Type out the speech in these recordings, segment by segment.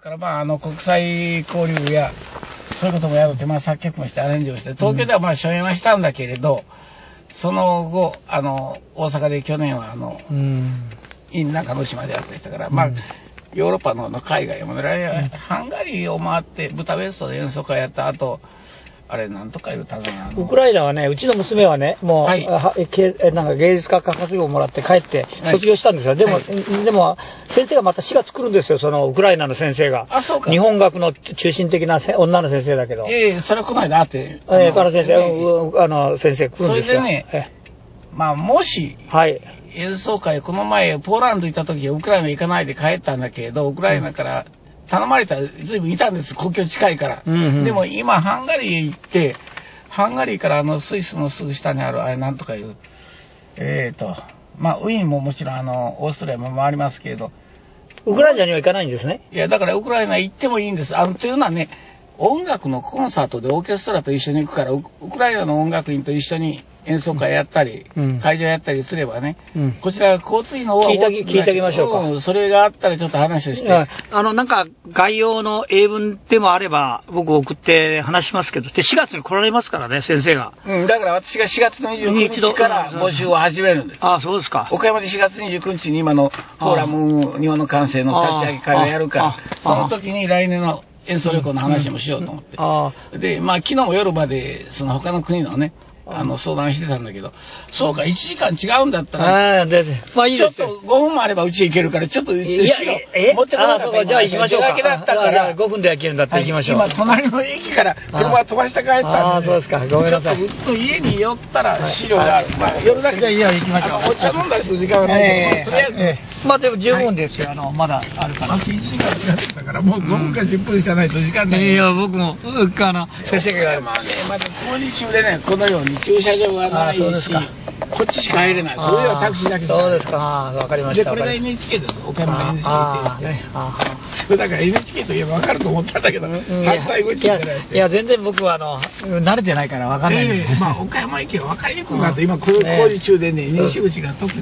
から国際交流やそういうこともやろうって、作曲もしてアレンジをして、東京では初演はしたんだけれど、その後大阪で去年はイン中之島でやってしたから、ヨーロッパの海外もね、ハンガリーを回ってブダペストで演奏会やった後、あれなんとか言うたな、 ウクライナはね、うちの娘はね、もう、なんか芸術家科学業をもらって帰って卒業したんですよ。でも先生がまた4月来るんですよ、そのウクライナの先生が。 あ、そうか。 日本学の中心的な女の先生だけど。 それこないだって。 先生来るんですよ。 それでね、もし、演奏会、この前ポーランド行った時ウクライナ行かないで帰ったんだけれど、ウクライナから頼まれた随分いたんです、国境近いから。でも今ハンガリーへ行って、ハンガリーからスイスのすぐ下にあるあれなんとかいうウィーンももちろんオーストリアも回りますけれど、 ウクライナには行かないんですね。 いやだからウクライナ行ってもいいんです。というのはね、音楽のコンサートでオーケストラと一緒に行くから、ウクライナの音楽院と一緒に演奏会やったり、会場やったりすればね、こちら交通費の方は聞いてあげましょうか。 それがあったらちょっと話をして。 なんか概要の英文でもあれば僕送って話しますけど、で4月に来られますからね、先生が。 だから私が4月29日から募集を始めるんです。 あ、そうですか。 岡山で4月29日に今のフォーラム日本の感性の立ち上げ会をやるから、その時に来年の演奏旅行の話もしようと思って。で、昨日も夜まで、他の国のね、相談してたんだけど、そうか、1時間違うんだったら、 いいですちょっと5分もあればうち行けるから、ちょっとうちでしよう。持ってこなかった。 じゃあ行きましょうか。 だったから 5分で行けるんだったら行きましょう。 今、隣の駅から車飛ばして帰ったんで。 そうですか。ごめんなさい。 ちょっとうちの家に寄ったら資料がある。夜だけ。 じゃあ行きましょう。 お茶飲んだりする時間はないけど、とりあえず。 でも十分ですよ。まだあるから。 私1時間違ってたから、もう5分か10分しかないと時間ない。 いや、僕も、先生が。 まだ工事中でね、このように駐車場がないし、こっちしか入れない。それではタクシーだけしか。 そうですか。わかりました。 で、これが NHK です。岡山 NHK ですね。それだから NHK といえば分かると思ったんだけど、反対語に言ってない。 いや、全然僕は慣れてないから分かんないです。 岡山駅は分かりにくくなって、今工事中でね、西口が特に。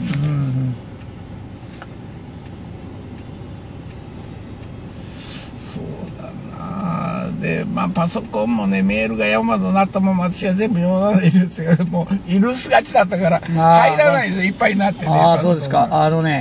でパソコンもね、メールが山となったまま私は全部読まないですよ。もうイルスがちだったから入らないでいっぱいになってね。 そうですか。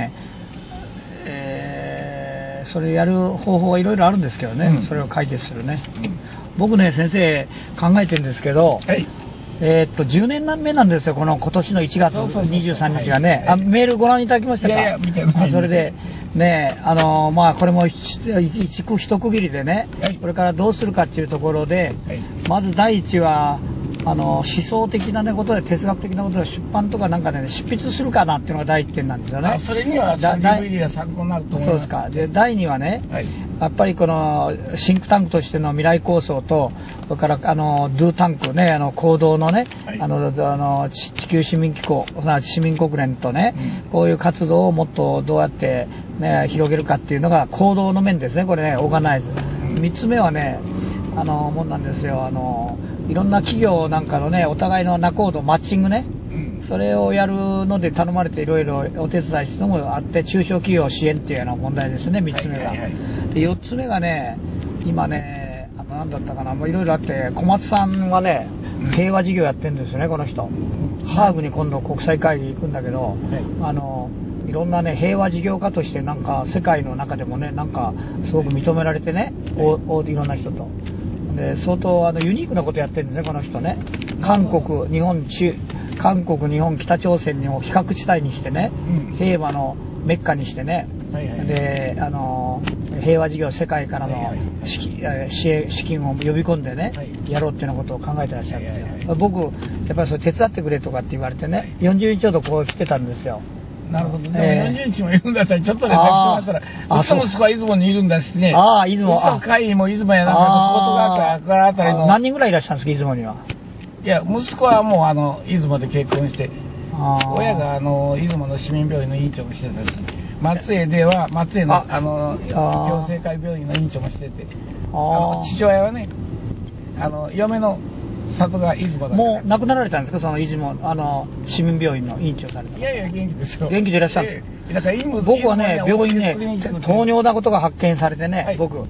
それやる方法はいろいろあるんですけどね、それを解決するね。僕ね、先生考えてるんですけど、10年目なんですよ、今年の1月23日がね。メールご覧いただきましたか？ いや見てない。 それでね、これも一区切りでね、これからどうするかっていうところで、まず第一は思想的なことで、哲学的なことで出版とかなんかね、執筆するかなっていうのが第一点なんですよね。 それには DVD が参考になると思います。 そうですか。で、第二はね、やっぱりこのシンクタンクとしての未来構想と、それからドゥタンクね、行動のね、地球市民機構、すなわち市民国連とね、こういう活動をもっとどうやってね、広げるかっていうのが行動の面ですね、これね、オーガナイズ。3つ目はね、もんなんですよ、いろんな企業なんかのね、お互いの仲人、マッチングね、それをやるので頼まれていろいろお手伝いしてるのもあって、中小企業支援っていうような問題ですね、3つ目が。で、4つ目がね、今ね、なんだったかな、いろいろあって、小松さんはね、平和事業やってるんですよね、この人。ハーグに今度国際会議行くんだけど、いろんなね、平和事業家としてなんか世界の中でもね、なんかすごく認められてね、いろんな人と。で、相当ユニークなことやってるんですね、この人ね。韓国、日本、北朝鮮を非核地帯にしてね、平和のメッカにしてね、で、平和事業世界からの資金を呼び込んでね、やろうっていうようなことを考えてらっしゃるんですよ。僕、やっぱりそれ手伝ってくれとかって言われてね、40日ちょうどこう来てたんですよ。 なるほど。でも40日もいるんだったら、ちょっと連絡してもらったら、うちの息子は出雲にいるんだしね。 出雲。 うちの会員も出雲やなんかのことがからあたりの。 何人ぐらいいらっしゃるんですか、出雲には。 いや、息子はもう出雲で結婚して、親が出雲の市民病院の院長もしてたし、松江では松江の行政会病院の院長もしてて、父親はね、嫁の里が出雲だから。 もう亡くなられたんですか、その出雲市民病院の院長された。 いやいや元気ですよ。 元気でいらっしゃるんですよ。僕はね、病院ね、糖尿なことが発見されてね、僕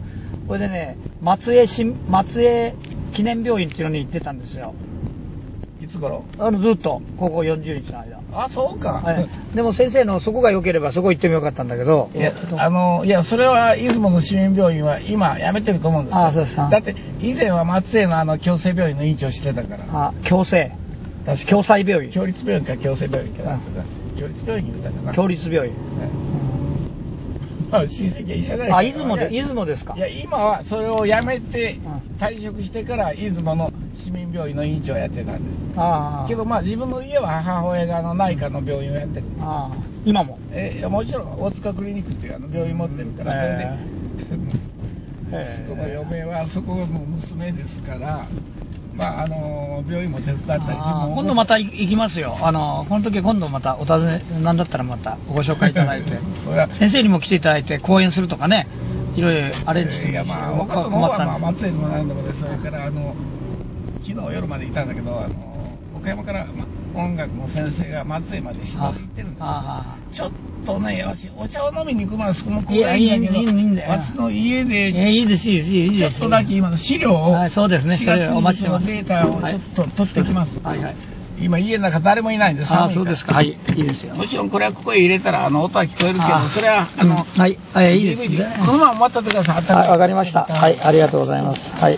これでね、松江記念病院っていうのに行ってたんですよ。 いつ頃？ ずっと、ここ40日の間。 あ、そうか。 はい。でも先生のそこが良ければそこ行ってもよかったんだけど。 いや、それは出雲の市民病院は今辞めてると思うんですよ。 そうですか。 だって、以前は松江の共生病院の院長してたから。 共生。 確か共済病院。 共立病院か共生病院かな。共立病院に言ったかな。 共立病院。 親戚は医者だよ。 出雲ですか。 いや、今はそれを辞めて、退職してから出雲の市民病院の院長をやってたんです。けど自分の家は母親が内科の病院をやってるんです。 今も？ もちろん大塚クリニックっていう病院持ってるから、それでその嫁はそこの娘ですから、病院も手伝ったり、 今度また行きますよ。この時は今度またお尋ね、なんだったらまたご紹介いただいて先生にも来ていただいて講演するとかね、いろいろアレンジしてもいいし、 小松さん松江にも何度もで、それから昨日夜までいたんだけど、岡山から、音楽の先生が松江まで指導で行ってるんですよ。ちょっとね、お茶を飲みに行くのはそこもこうがいいんだけど、私の家でいいですちょっとだけ今の資料を、 そうですね、 4月にそのデータをちょっと取ってきます。今家の中誰もいないんで寒いから。 そうですか。はい、いいですよ。 もちろんこれはここへ入れたら音は聞こえるけど、それはいいですね。 このまま待っててください。 わかりました。はい、ありがとうございます。はい。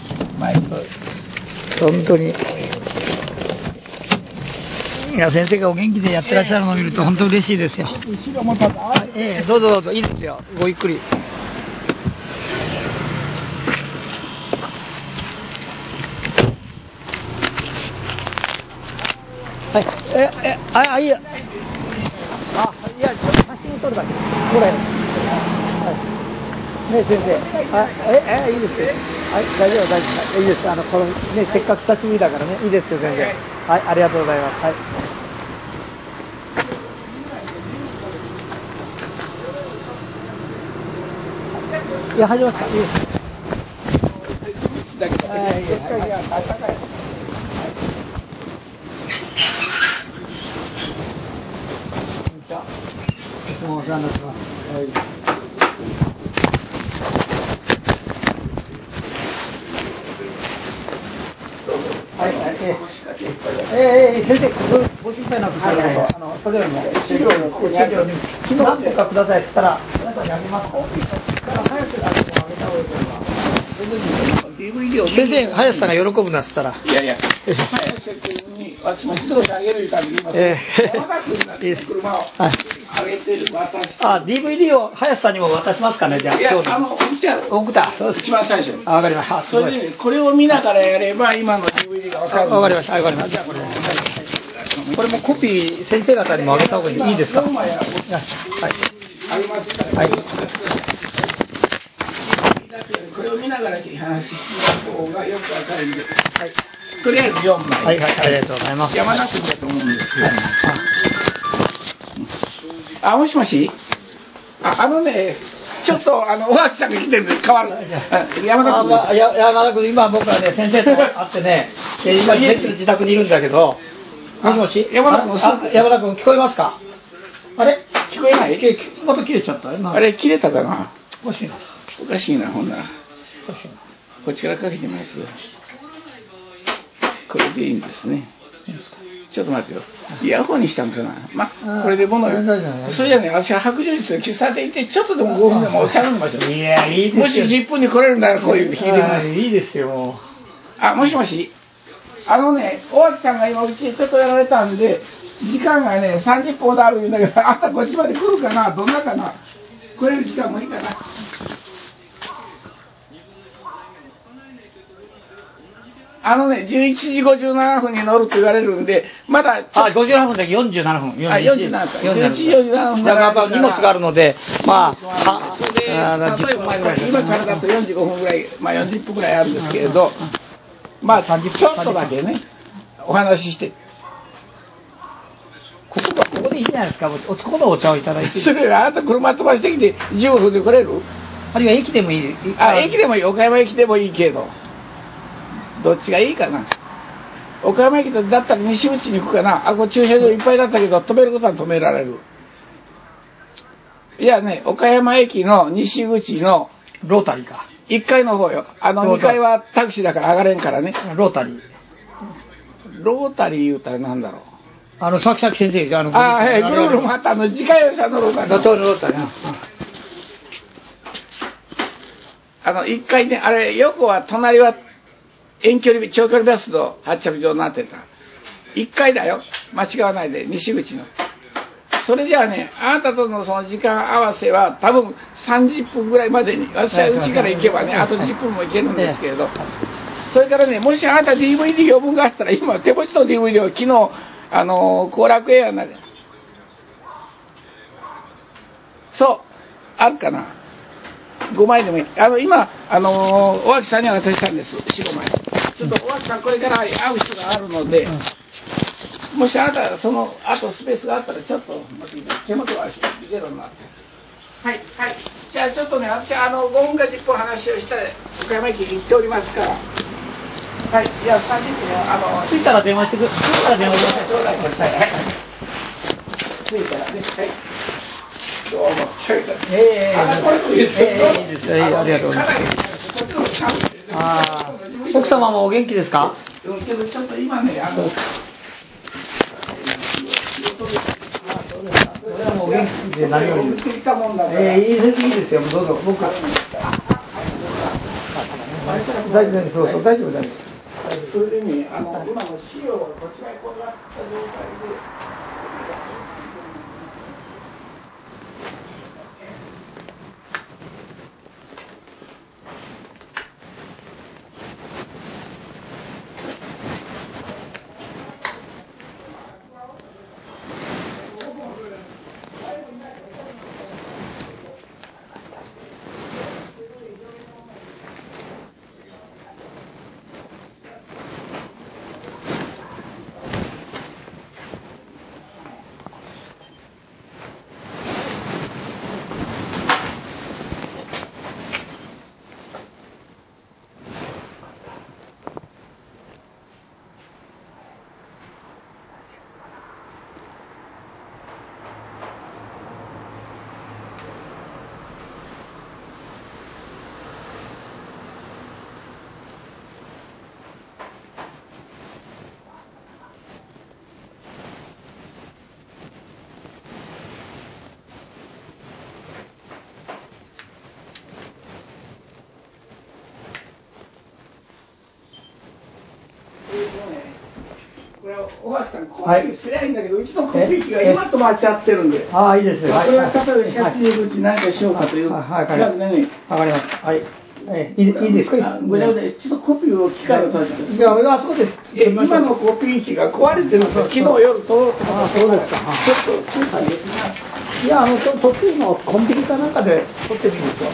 本当に。いや、先生がお元気でやってらっしゃるのを見ると本当嬉しいですよ。どうぞどうぞ、いいですよ。ごゆっくり。はい。いや。いや、ちょっと写真を撮るだけ。これ。ね、先生。いいですよ。はい、大丈夫。いいです。このね、せっかく久しぶりだからね、いいですよ、先生。はい、ありがとうございます。はい。いや、入りますか。いいです。いつもお世話になってます。先生、ご心配なく、それよりも資料に何とかくださいしたら、皆さんにあげますか？早くあげた方がいいから。先生、林さんが喜ぶなっつったら。 いや、林君に私も一人あげるために言います。山田君が車をあげてる渡して。 DVD を林さんにも渡しますかね、じゃあ。 いや、送った。そうです。一番最初に。 わかりました。 それで、これを見ながらやれば、今の DVD がわかる。 わかりました。じゃあこれ。これもコピー、先生方にもあげた方がいいですか？はい。 あげますから。はい。これを見ながら話聞いた方がよくわかるんで。はい。とりあえず4枚。 はい、ありがとうございます。 山田君だと思うんですけど。もしもし？ちょっと大脇さんが来てるんで変わる。山田君。 山田君、今僕はね、先生と会ってね、今自宅にいるんだけど、もしもし？山田君聞こえますか？あれ？ 聞こえない？ また切れちゃった。 あれ、切れたかな？ おかしいな。 おかしいな、ほんなら。こっちからかけてます。これでいいんですね。ちょっと待ってよ。イヤホンにしたんかな。これで物よ。それじゃね、私は白状率の喫茶店行って、ちょっとでも5分でもお茶飲みましょう。 いや、いいですよ。 もし10分に来れるならこういうの引いてます。 いいですよ。 もしもし。大脇さんが今うちちょっとやられたんで、時間がね、30分ほどあるんだけど、あんたこっちまで来るかな？どんなかな？来れる時間もいいかな？11時57分に乗ると言われるんで、まだ 57分で47分。 47分。11時47分。 だから荷物があるので、 それで、例えば今からだと45分ぐらい、40分ぐらいあるんですけれど、ちょっとだけね、お話しして。 ここでいいじゃないですか。ここでお茶をいただいて。 それよりあなた車飛ばしてきて15分で来れる？ あるいは駅でもいい。 駅でもいい。岡山駅でもいいけど。どっちがいいかな。岡山駅だったら西口に行くかな。ここ駐車場いっぱいだったけど、止めることは止められる。いやね、岡山駅の西口のロータリーか。 1階の方よ。2階はタクシーだから上がれんからね。 ロータリー。 ロータリー言うたらなんだろう。 さき先生じゃぐるぐる回った自家用車のロータリー。 ロータリー。 1階ね、あれ、横は、隣は、長距離バスの発着場になってた。1階だよ。間違わないで、西口の。それじゃあね、あなたとのその時間合わせは、多分30分ぐらいまでに、私は家から行けばね、あと10分も行けるんですけれど、それからね、もしあなた DVD 余分があったら、今、手持ちの DVD を昨日、後楽園やな、そう、あるかな。5枚でもいい。今、お脇さんには渡したんです、4、5枚。ちょっとお脇さん、これから会う人があるので、もしあなた、あとスペースがあったら、ちょっと、手元がゼロになって。はい、はい。じゃあ、ちょっとね、私、5分か10分話をしたら、岡山駅に行っておりますから。はい、いや、30分着いたら電話してください。着いたら電話してください。 着いたらね、はい。どうも。これもいいですよ。いいですよ。 ありがとうございます。奥様もお元気ですか？ けどちょっと今ね、 それはもうお元気で何より。いいですよ。どうぞ。僕。大丈夫です。そうそう、大丈夫です。 それでね、今の資料をこちらに転がった状態で。これ小橋さん、コピーすりゃいいんだけど、うちのコピー機が今止まっちゃってるんで。 いいですよ。 これは例えば4月15日何かしようかという。 わかりました。はい。いいですか？ ちょっとコピーを機械を出して。 いや、そうです。 今のコピー機が壊れてるんですよ。昨日夜取ろうと思って。 そうですか。 ちょっとスーパーに行きます。 いや、途中のコンビニかなんかで取ってみると。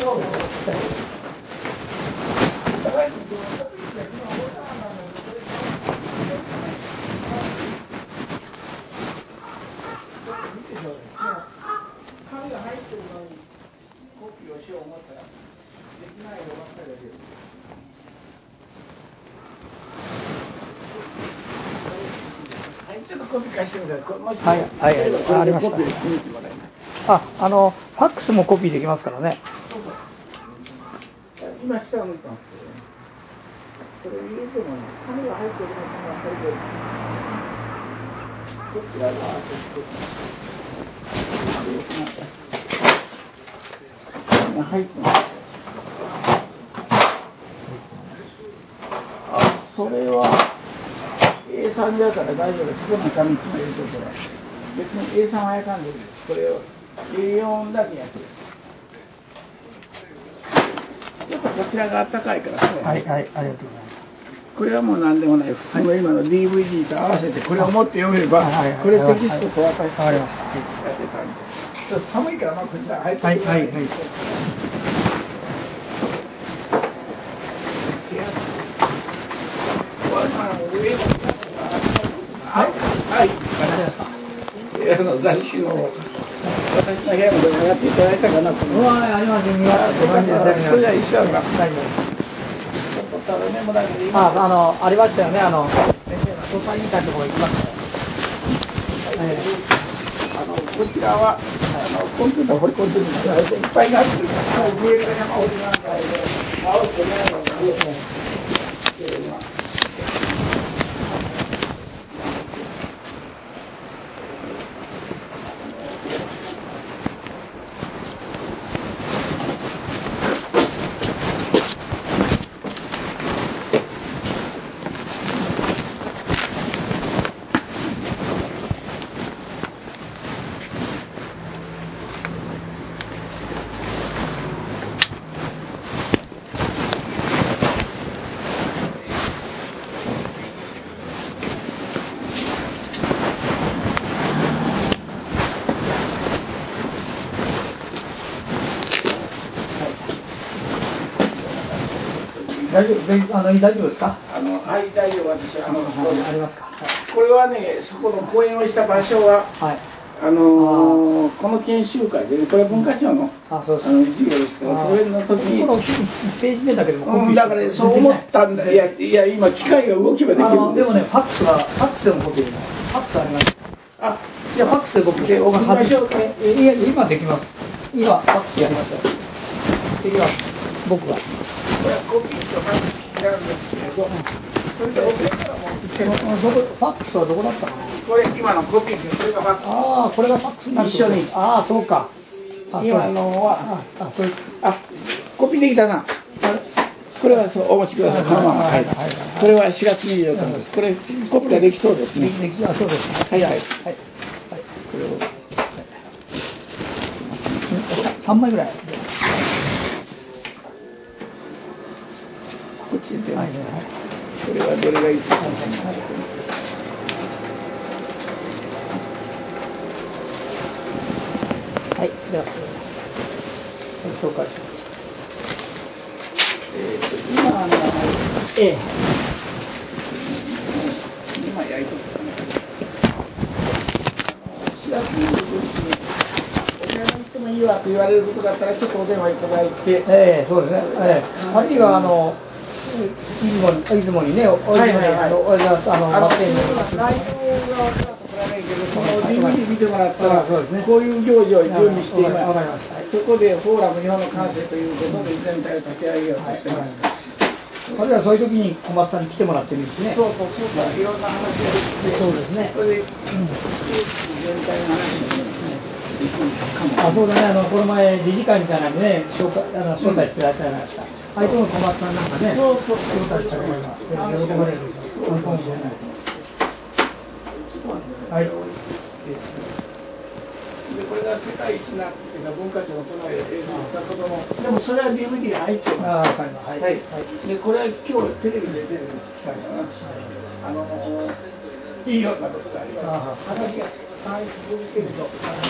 紙が入ってるのにコピーをしよう思ったらできないのばっかりだけど。はい、ちょっとコピー貸してください。 はい、ありました。ファックスもコピーできますからね。 そうそう。今下を向いてますけど、これ入れてもね、紙が入ってるのが入ってる。こちらが入ってます。それは A3 だから大丈夫です。ここの紙1枚入れておけば。別に A3 はやかんでいいです。これを A4 だけやってる。ちょっとこちらが暖かいからね。 はい、ありがとうございます。 これはもう何でもない。普通の今の DVD と合わせてこれを持って読めば、これテキストと渡してやってたんで。ちょっと寒いからこちら入ってください。雑誌の私の部屋もやっていただいたかなと思います。 あります。それじゃあ一緒だ。ちょっとただメモだけでいい。 ありましたよね。先生の総裁みたいなところ行きましたよ。 こちらはコンピューター掘り込んでるんですけど、いっぱいになってるから、メールが山ほどなんだけど。 大丈夫ですか？ はい、大丈夫、私、 ありますか？ これはね、そこの講演をした場所は、はい、この研修会で、これは文化庁の授業ですから、それの時に、 ページ目だけでもコピーして、 だからね、そう思ったんだ。いや、今、機械が動けばできるんです。 でもね、ファックスでもコピーできない。ファックスあります。いや、ファックスでコピーで、送りましょうか。 いや、今できます。今、ファックスやりましょう。できます。僕は。 これはコピーとファックスなんですけれど、それで送れたらもう、 ファックスはどこだったかな？ これ、今のコピーで、これがファックス。 ああ、これがファックスになる。 一緒に。 ああ、そうか。 今のは、コピーできたな。これはそう、お持ちください。このまま。はい。これは4月24日です。これ、コピーができそうですね。 そうですね。はい。 これを。 3枚ぐらい。 こっちに出ますね。これはどれがいいですか？ はい、では、紹介します。 今焼いておくかな。4月25日に、お茶が行ってもいいわと言われることがあったら、ちょっとお電話いただいて。 そうですね。あるいは、出雲にね、内容が分からないけど、その DVD 見てもらったら、こういう行事を準備しています。そこでフォーラム日本の感性ということで全体を立て上げようとしています。 あるいはそういう時に小松さんに来てもらってるんですね。 そう、いろんな話ができて、 そうですね。 それで、全体の話に行くかも。 そうだね、この前理事会みたいなのにね、招待してらっしゃいました。相手の小松さんなんかね、招待されれば喜ばれるでしょう。はい。 で、これが世界一なっていうか文化庁のこの映像をしたことも、でもそれは DVD に入ってます。はい。で、これは今日テレビで出る機会かな。いいようなことがあります。話が3位続けると。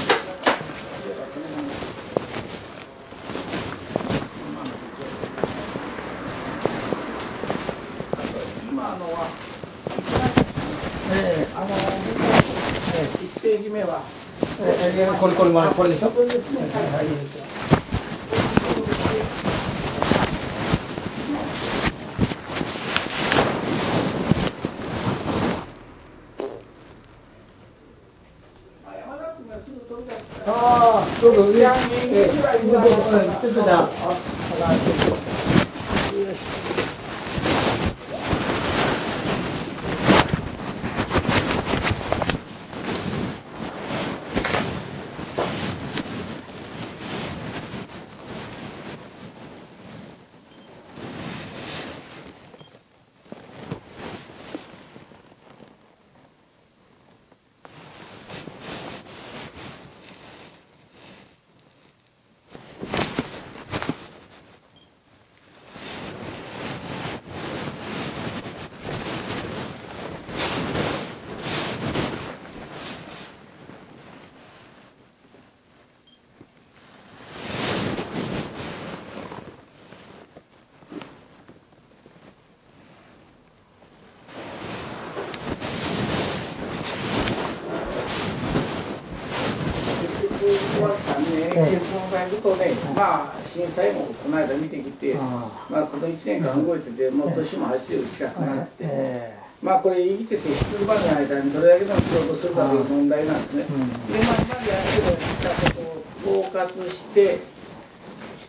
今のは、1ページ目は、 これでしょ？ これですね。はい、いいですよ。 どうぞ、ちょっとじゃあ、震災もこの間見てきて、この1年間動いてて、もう年も80近くなって、これ生きてて出馬の間にどれだけの仕事をするかという問題なんですね。で、今までやってたことを包括して、一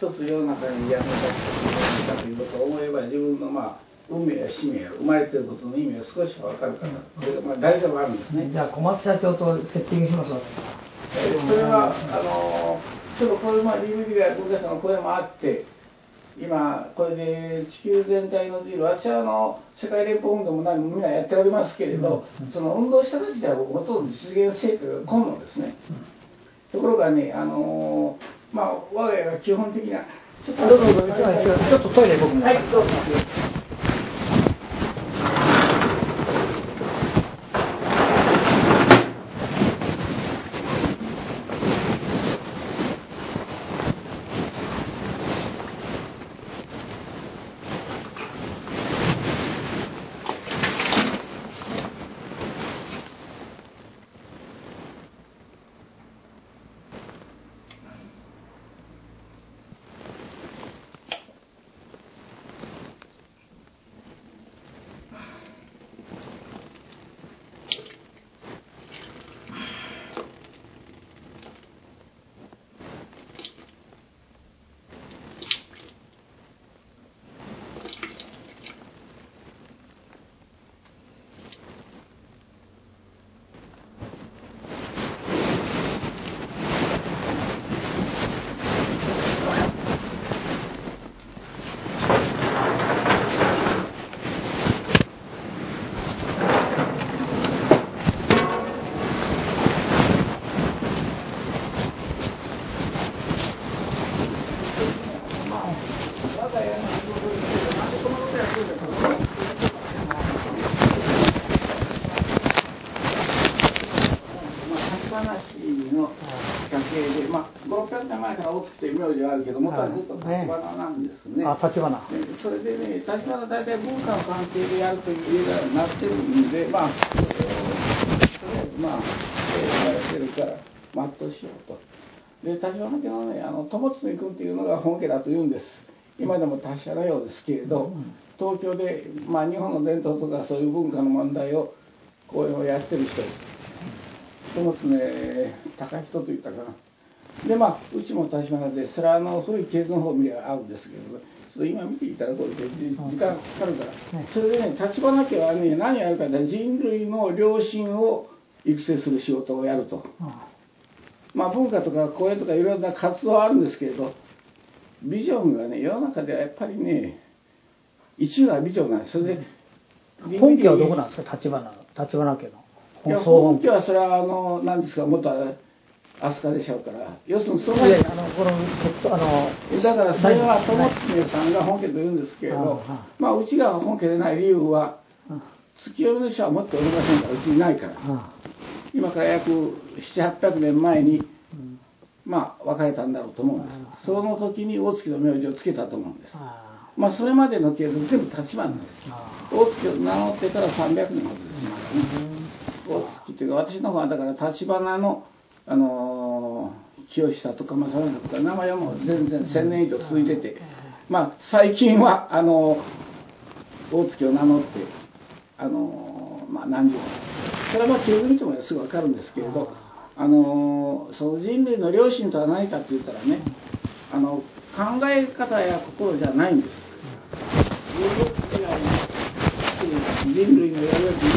一つ世の中にやめたということを思えば、自分の運命や使命や生まれていることの意味が少し分かるから、これが大事でもあるんですね。 じゃあ小松社長とセッティングしますわ。 それはちょっとこれDVD が文化庁の声もあって、今これで地球全体の自由、私は世界連邦運動も何もみんなやっておりますけれど、その運動した時ではほとんど実現成果が今度ですね。ところがね、我が家が基本的なちょっとトイレ僕も。 はい、どうぞ。500年前から大月という名字があるけど、元はずっと橘なんですね。 橘。 それでね、橘は大体文化の関係でやるという映画になってるんで、とりあえずやられてるから全うしようと。で、橘家のね、友常君っていうのが本家だと言うんです。今でも確かなようですけれど、東京で、日本の伝統とかそういう文化の問題を講演をやってる人です。友常高人と言ったかな。でうちも橘で、それは古い系図の方を見れば合うんですけど、ちょっと今見ていただこうと時間かかるから、それでね、橘家はね、何やるかって人類の良心を育成する仕事をやると。文化とか講演とかいろんな活動はあるんですけれど、ビジョンがね、世の中ではやっぱりね、一番はビジョンなんです。それで本家はどこなんですか、橘家の。 本家はそれは何ですか、元は飛鳥でしょうから、要するにそのだからそれは友常さんが本家と言うんですけれど、うちが本家でない理由は、月読みの人はもっとおりませんから、うちにないから、今から約700、800年前に別れたんだろうと思うんです。その時に大月の名字をつけたと思うんです。それまでの系図全部橘なんです。大月を名乗ってから300年ほどですまだね。大月というか、私の方はだから橘の清久とか正宗とか名前はもう全然1000年以上続いてて、最近は大月を名乗って何十年、それは系図見てもすぐ分かるんですけれど、その人類の良心とは何かって言ったらね、考え方や心じゃないんです。人類のやるべき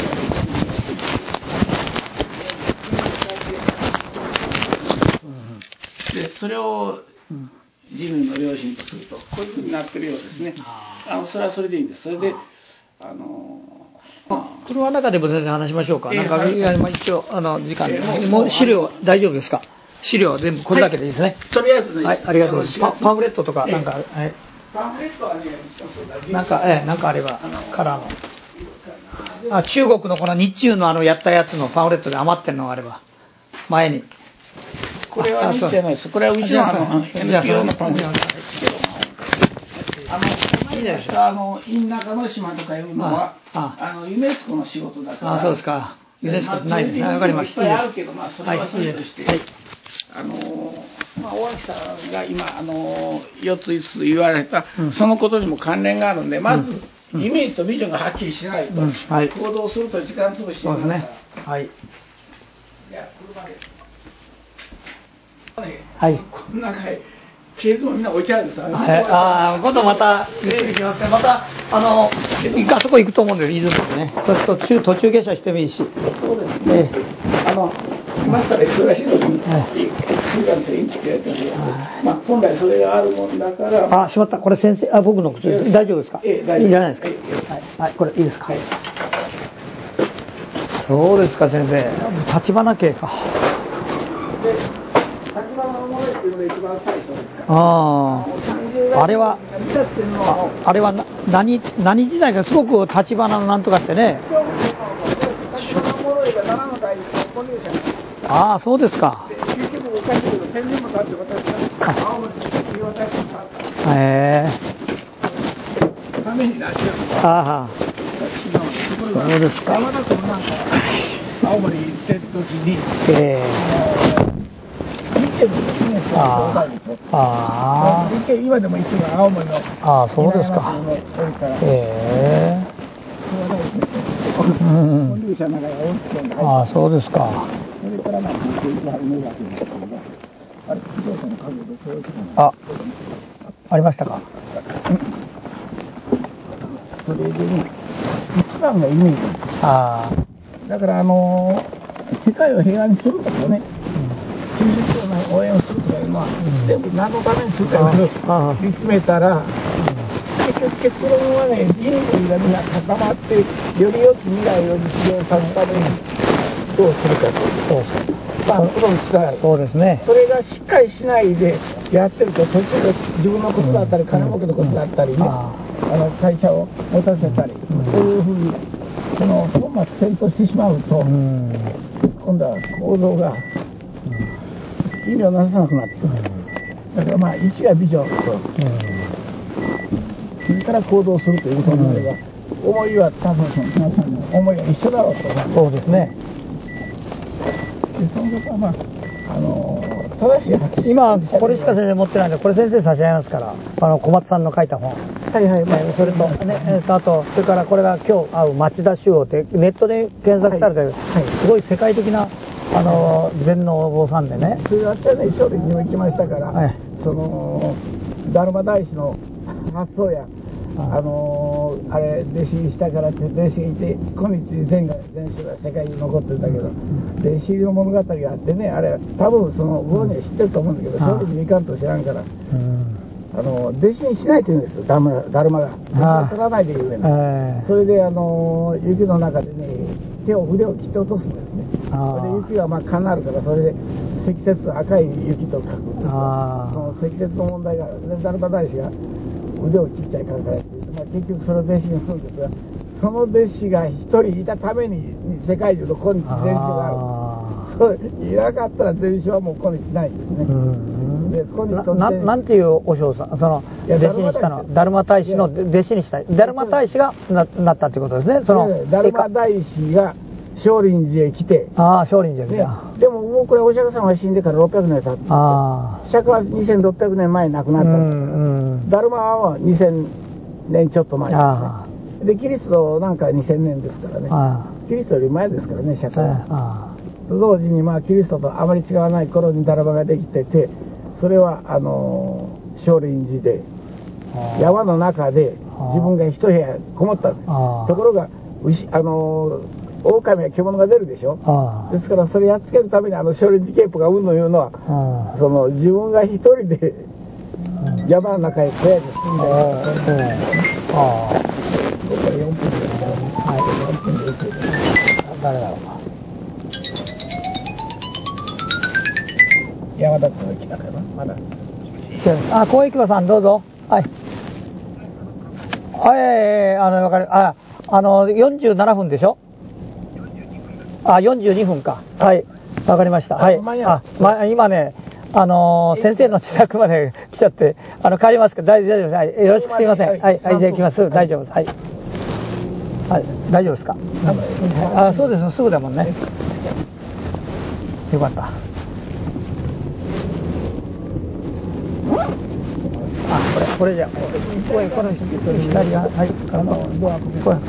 で、それを人類の良心とすると、こういうふうになってるようですね。それはそれでいいんです。それでこの中でも全然話しましょうか。一応時間もう資料大丈夫ですか。資料全部これだけでいいですね。 とりあえずね。 はい、ありがとうございます。パンフレットとかなんか、 パンフレットはね、 なんかあればカラーの。中国のこの日中のやったやつのパンフレットで余ってるのがあれば前に。 これは日中じゃないです。これはうちのNPOのパンフレットですけど。インナカの島とかいうのはユネスコの仕事だから。 そうですか。ユネスコないですね。わかりました。 いっぱいあるけど、それはそれとして、大脇さんが今4つ5つ言われた、そのことにも関連があるんで、まずイメージとビジョンがはっきりしないと、行動すると時間潰してるから。 はい。 じゃあ車で。 はい。 こんな回ケースもみんな置いてあるんですよ。 今度またゆっくり行きますね。またあそこ行くと思うんです、出雲でね。途中下車してもいいし。 そうですね。来ましたら忙しい時に新幹線行ってやったんで、本来それがあるもんだから。 しまった。これ先生、僕の靴大丈夫ですか？いいじゃないですか。はい、これいいですか？そうですか、先生。立花系か。 で、立花のものっていうのが一番最初ですから。 あれは何時代か、すごく立花のなんとかってね。 立花のものが7の代の購入者です。 そうですか。 結局おかしいけど、1000年も経って私が青森に言い渡してたためになっちゃうんです。 そうですか。 山田君なんか青森行ってる時に見てるんですね。今でもいつも青森のそうですか。 本流者の中が大きくてそうですか。 それから聞いていき始めるわけですけども、自動車の影でそういうありましたか。 それでね、一番がイメージ。だから世界を平和にするとかね、90兆の応援をするとかいうのは、全部何のためにするかを見つめたら、結論はね、人類がみんな固まって、より良き未来を実現させるためにどうするかという。 そうですね。 それがしっかりしないでやってると、途中で自分のことだったり、金儲けのことだったりね、会社を持たせたり、そういうふうに、本末転倒してしまうと、今度は行動が意味をなさなくなってくる。だから一がビジョンと、それから行動するということになれば、思いは多分皆さんの思いが一緒だろうと。 そうですね。 でそのことは正しい話。 今これしか先生持ってないんで、これ先生差し上げますから、小松さんの書いた本。それとね、あとそれからこれが今日会う町田宗ってネットで検索されてる、すごい世界的な禅のお坊さんでね。 それ私はね、勝利にも行きましたから、ダルマ大師の発想や、弟子にしたからって弟子がいて、今日禅宗が世界に残ってるんだけど、弟子の物語があってね、あれ多分そのご本人は知ってると思うんだけど、勝利にいかんと知らんから、弟子にしないと言うんですよ、ダルマが。弟子を取らないで言うね。それで雪の中でね、腕を切って落とすんですね。それで雪がかなるから、それで積雪、赤い雪と書くんですよ。その積雪の問題がある。でダルマ大師が腕を切っちゃいかんからって、結局それを弟子にするんですが、その弟子が一人いたために世界中の今日禅宗がある。そういなかったら禅宗はもう今日ないんですね。 なんていう和尚さん、弟子にしたの、ダルマ大師の弟子にしたい。ダルマ大師がなったっていうことですね。 ダルマ大師が少林寺へ来て。 少林寺へ来た。 でももうこれお釈迦様が死んでから600年経って、釈迦は2600年前に亡くなったんですから、ダルマは2000年ちょっと前ですね。でキリストなんか2000年ですからね。キリストより前ですからね、釈迦は。同時にキリストとあまり違わない頃にダルマができてて、それは少林寺で山の中で自分が一部屋こもったんです。ところが狼や獣が出るでしょ。ですからそれやっつけるために少林寺拳法がうんのいうのは、自分が一人で山の中へ小屋に住んでる。ここから4分ですからね。4分で行ける。 誰だろう。 山田君が来たかな、まだ。 小池さんどうぞ。はい。わかる。47分でしょ。42分か。はい。わかりました。はい。今ね、先生の自宅まで来ちゃって、帰りますけど、大丈夫です。はい。よろしくすいません。はい。じゃあ行きます。大丈夫です。はい。はい。大丈夫ですか。そうです。すぐだもんね。よかった。これじゃ、これ左が、はい、ドア、これ、はい。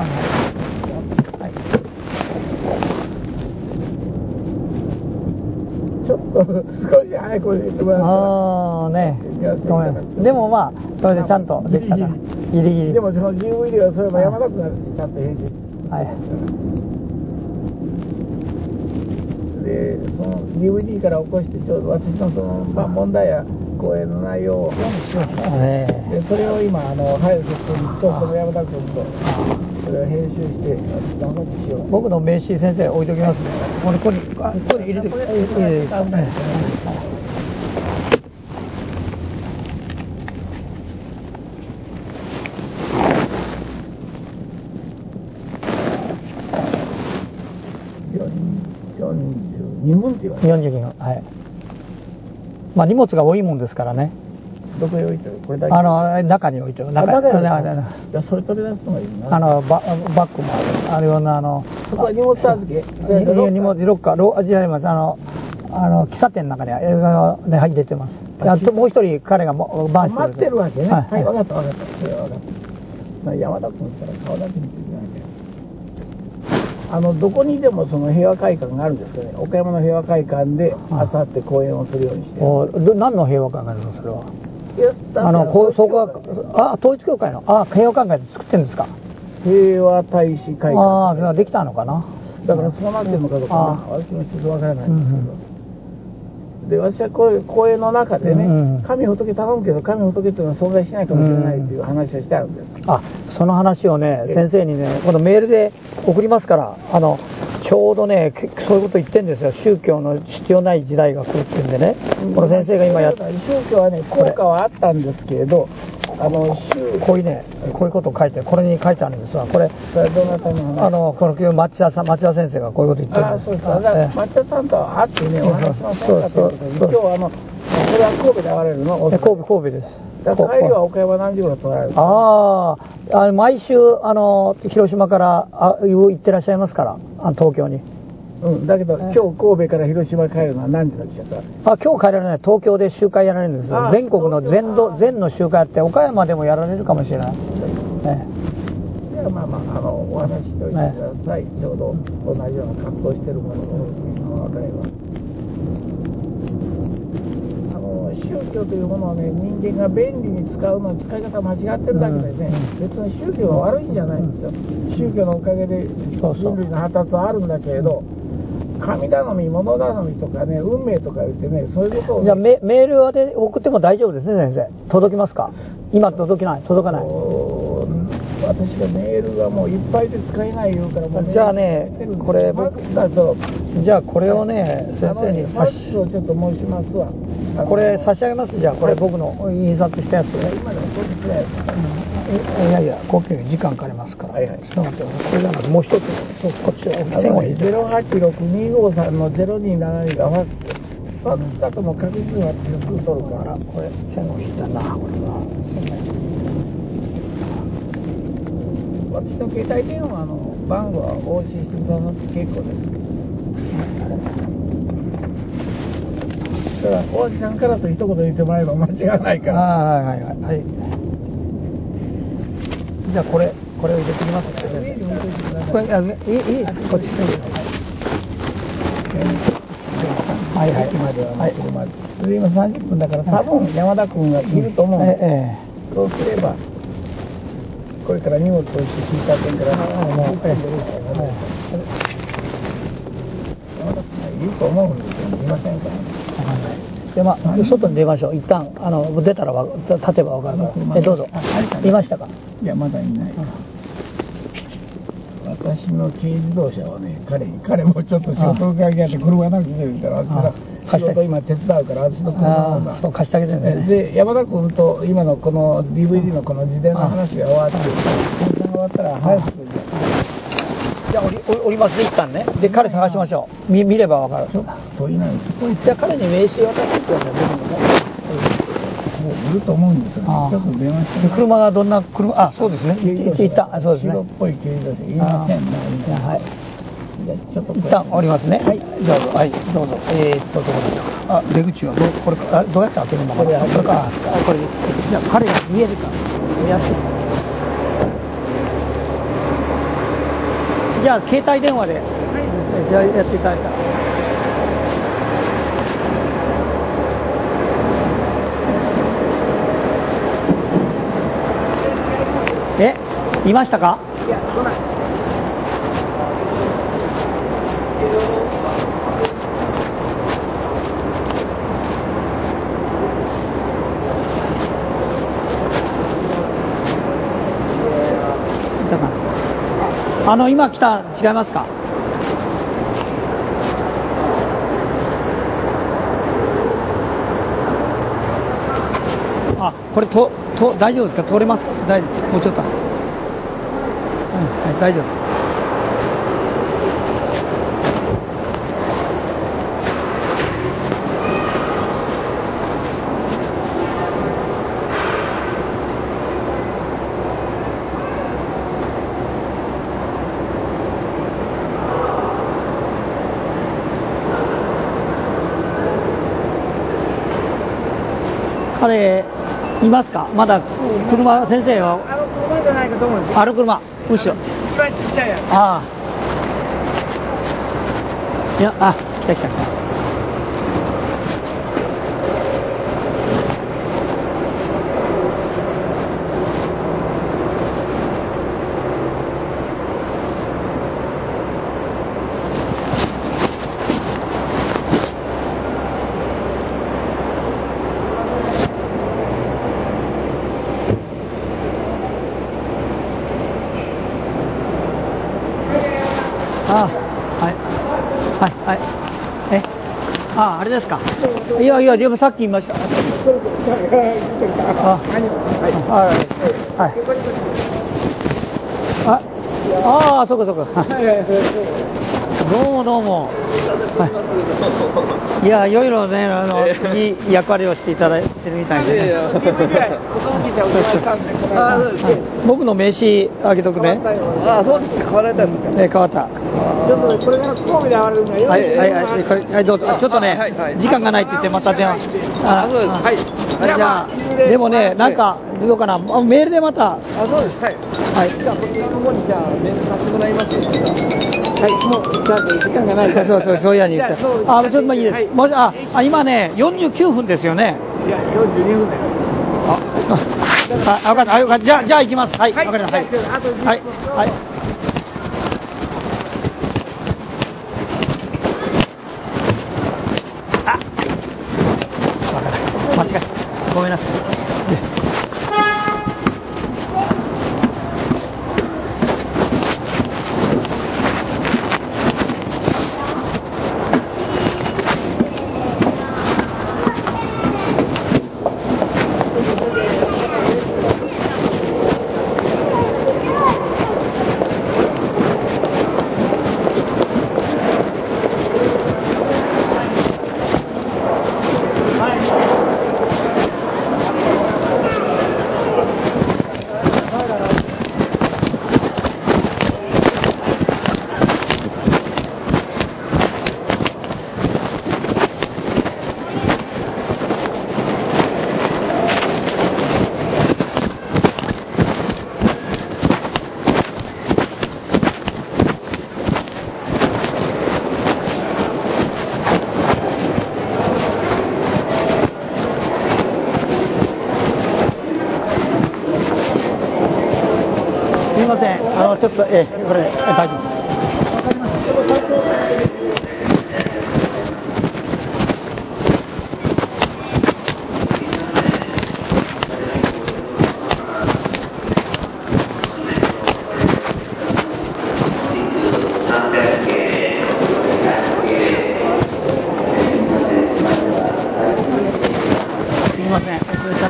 ちょっと少し早く言ってもらったら。 ああね。ごめん。でもまあそれでちゃんとできたから。ギリギリ。 でもその DVD はそういえば山田君がちゃんと編集。 はい。 でその DVD から起こしてちょうど私のそのまあ問題や講演の内容を本にしました。でそれを今早瀬君とこの山田君とそれを編集して頑張ってしよう。 僕の名刺先生置いときますね。これ入れてくれ。 42分って言われる。42分、はい。まあ荷物が多いもんですからね。 どこに置いてる？これだけ。 中に置いてる。 中に。じゃあそれ取り出すのがいいな。 バッグもあるようなそこは荷物預け。 荷物ロッカー違います。喫茶店の中に入れてます。もう一人彼がバーしてる。 待ってるわけね。はい、分かった。それは分かった。山田君ったら顔だけ見ていかなきゃ。どこにでもその平和会館があるんですけどね。岡山の平和会館であさって講演をするようにして。 何の平和会館ですかそれは。そこは統一教会の平和会館で作ってるんですか。 平和大使会館。 それはできたのかな。 だからそうなってるのかどうかな。私もちょっと分からないんですけど。で私はこういう講演の中でね、神仏頼むけど神仏っていうのは存在しないかもしれないっていう話をしてあるんです。 その話をね先生にねこのメールで送りますからちょうどねそういうこと言ってるんですよ。宗教の必要ない時代が来るっていうんでね、この先生が今やって宗教はね効果はあったんですけれどこういうことを書いてこれに書いてあるんですがこれどなたのこの町田先生がこういうこと言ってるんです。 そうです。町田さんと会ってねお話のせんかということで今日それは神戸で会われるの？ 神戸です。 帰りは岡山何時頃取られる？ 毎週広島から行ってらっしゃいますから東京に。 だけど今日神戸から広島帰るのは何時なんでしょうか？ 今日帰られない。東京で集会やられるんですよ。全国の全の集会あって岡山でもやられるかもしれない。 ではお話ししておいてください。ちょうど同じような活動してるものを分かれば。宗教というものをね人間が便利に使うのは使い方間違ってるだけでね、別に宗教が悪いんじゃないんですよ。宗教のおかげで人類の発達はあるんだけれど、神頼み物頼みとかね運命とか言ってねそういうことを、ね、 じゃあメールで送っても大丈夫ですね先生。届きますか？今届かない。 私がメールがもういっぱいで使えないよからもうじゃあねこれじゃあこれをね先生にマックをちょっと申しますわ。 これ差し上げます。じゃあこれ僕の印刷したやつで。 今でもそうですね。 いやコピー時間かかりますから。ちょっと待ってこれじゃなくてもう一つこっち 086-253の0272がファックス。ファックスだともう確実にはすぐ取るから。 これ線を引いたなこれは。 私の携帯電話の番号はお教えしてくださって結構です。だから大木さんからと一言言ってもらえば間違いないから。 はい。じゃあこれを入れてきます。 上に置いといてください。 これいいこっち。 はい。駅までは車で。で今30分だから多分山田君がいると思うんで、そうすればこれから荷物をして聞いた点から山田君がいると思うんですよ。いませんからね。 で外に出ましょう。一旦出たら立てば分かるから。どうぞ。いましたか？ いやまだいない。私の軽自動車はね彼もちょっと仕事がけやって車なくてるから私が仕事今手伝うから私の車をそう貸してあげてね。 で山田君と今のこの DVD のこの自伝の話が終わって終わったら早くじゃあ降りますね一旦ね。で彼探しましょう。見れば分かる。 そういないんです。 じゃあ彼に名刺渡してください。 もういると思うんですよね。ちょっと電話して。 車がどんな車？そうですね。行った。そうですね。 白っぽい軽自動車。いませんね。 はい。 じゃあちょっと一旦降りますね。はい。どうぞ。はい。どうぞ。どこですか？出口はこれどうやって開けるんだろう。これか。これ。じゃあ彼が見えるか。やって。じゃあ携帯電話で。じゃあやっていただいたら。 いましたか？いや、来ない。今来た、違いますか？これ大丈夫ですか？通れますか？大丈夫。もうちょっと。はい、大丈夫。彼いますか？まだ車、先生は車じゃないかと思うんですよ。 車、むしろ一番ちっちゃいやつ。 いや、来た。あれですか。いや、でもさっき言いました。そうか。どうも。いや、いろいろね、いい役割をしていただいてるみたいでね。僕の名刺あげとくね。 そうですか。変わられたんですか？ 変わった。 ちょっとこれから神戸で上がるにははい、どうぞ。ちょっとね、時間がないって言ってまた電話。 はい。 じゃあ、でもね、なんか、どうかな、メールでまた。 そうです。はい。じゃあ、こちらの方に、じゃあ、メールさせてもらいます。はい、もう、ちゃんと時間がないから。 そういうやに言って。ちょっといいです。今ね、49分ですよね。 いや、42分だよ。 分かった。じゃあ行きます。はい、分かりました。はい。間違えた。ごめんなさい。すみません、ちょっと、これ、大丈夫です。わかりました。すみません、遅れちゃって。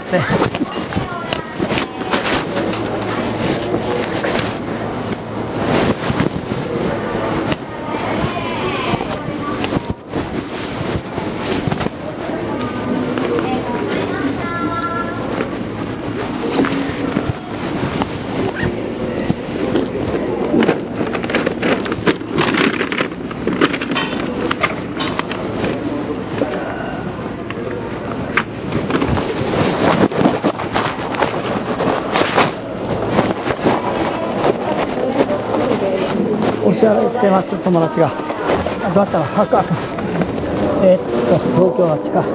お支払いしてます、友達が。どうやったら、東京あっちか。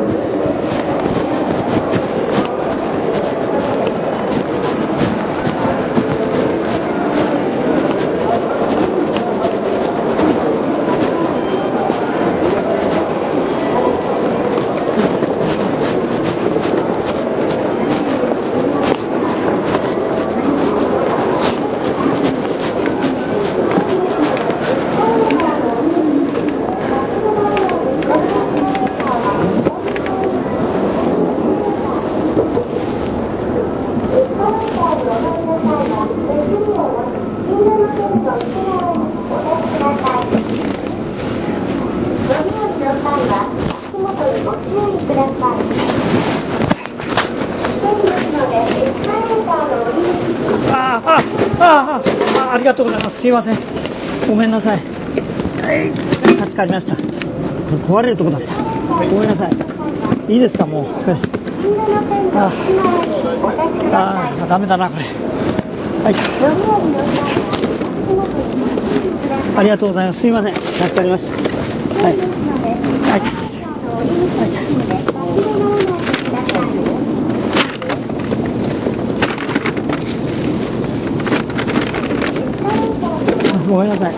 ありがとうございます。すいません。ごめんなさい。助かりました。壊れるとこだった。ごめんなさい。いいですか、もう。ダメだな、これ。はい。ありがとうございます。すいません。助かりました。はい。はい。ごめんなさい。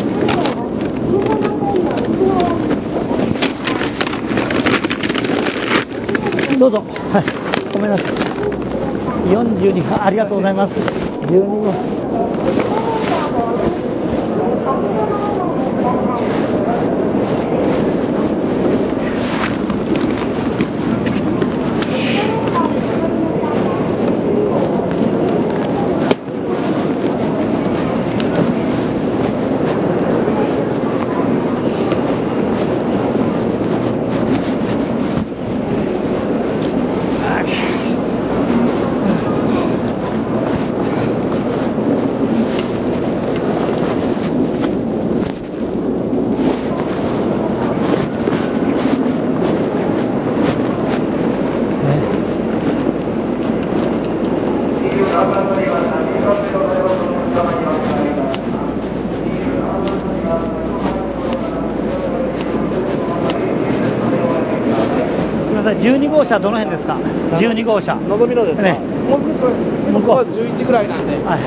どうぞ。はい。ごめんなさい。42分、ありがとうございます。12号。12号車どの辺ですか？12号車。 のぞみのですか？ね。向こうは11ぐらいなんで。はいはい。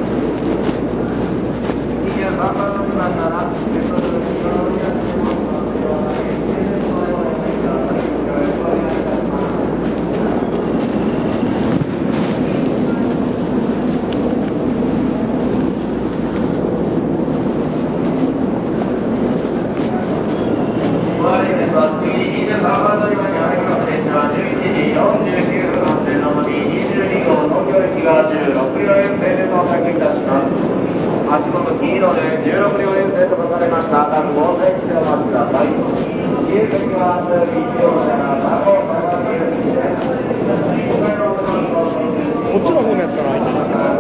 足元黄色で16両編成と書かれました各防災地でお待ちください。自衛隊は1両車が番号こっちの方のやつから入って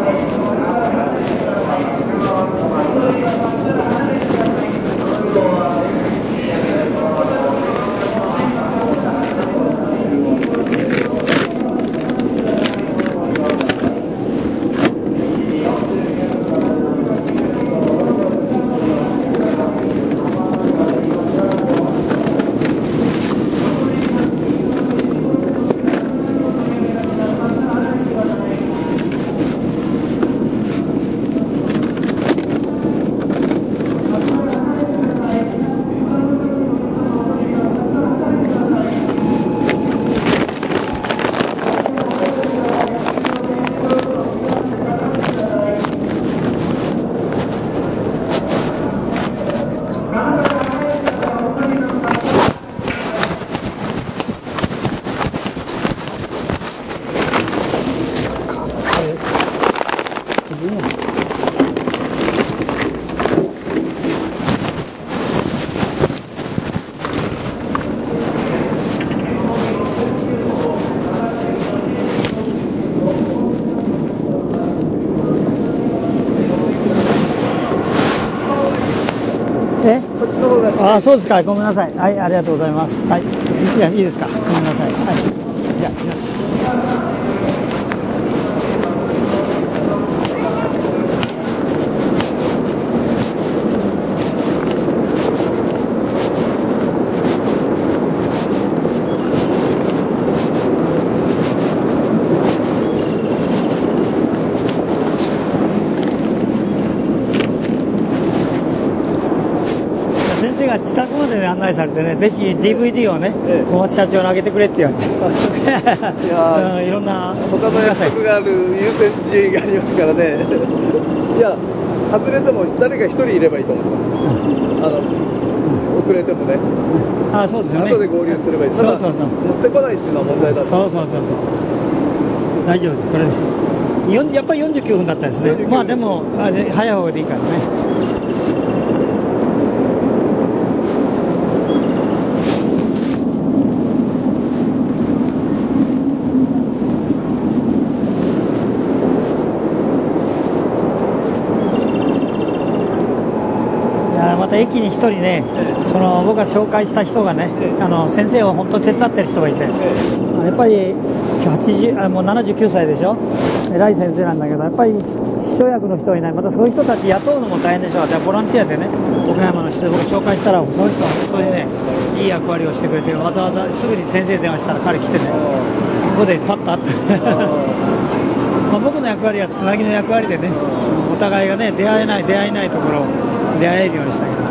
あ、そうですか。ごめんなさい。はい、ありがとうございます。はい。いいですか。ごめんなさい。はい。じゃあ、行きます。近くまで案内されてね、ぜひ DVD をね、小松社長にあげてくれって言われて。いやいろんな他の約束がある優先順位がありますからね。いや、外れても誰か一人いればいいと思います。遅れてもね。 あ、そうですよね。 後で合流すればいい。そうそうそう。持ってこないっていうのは問題だと。 そう。大丈夫です。これやっぱり49分だったですね。まあでも早い方でいいからね。 また駅に一人ね、僕が紹介した人がね、先生を本当手伝ってる人がいて、やっぱりもう79歳でしょ、偉い先生なんだけど、やっぱり秘書役の人いない、またそういう人たち雇うのも大変でしょう。ボランティアでね、岡山の人で僕紹介したら、その人は本当にね、いい役割をしてくれて、わざわざすぐに先生電話したら彼来てね、ここでパッと会って僕の役割はつなぎの役割でね、お互いがね、出会えないところを出会えるようにしたけど。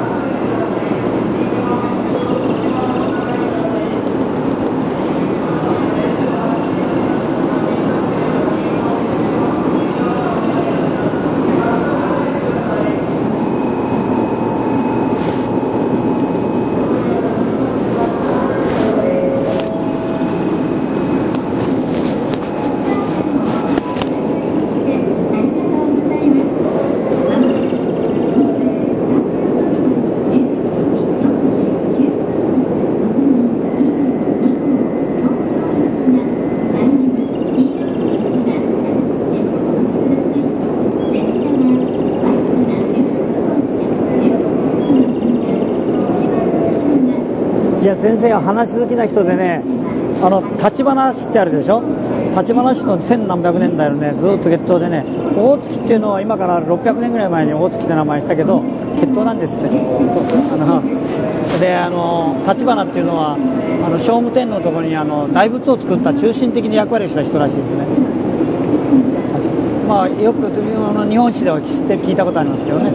先生は話好きな人でね、立花市ってあるでしょ、立花市の千何百年代のね、ずっと血統でね、大月っていうのは今から600年ぐらい前に大月って名前したけど、血統なんですね。で、立花っていうのは、聖武天皇のところに大仏を作った中心的に役割をした人らしいですね。まあ、よく日本史では聞いたことありますけどね。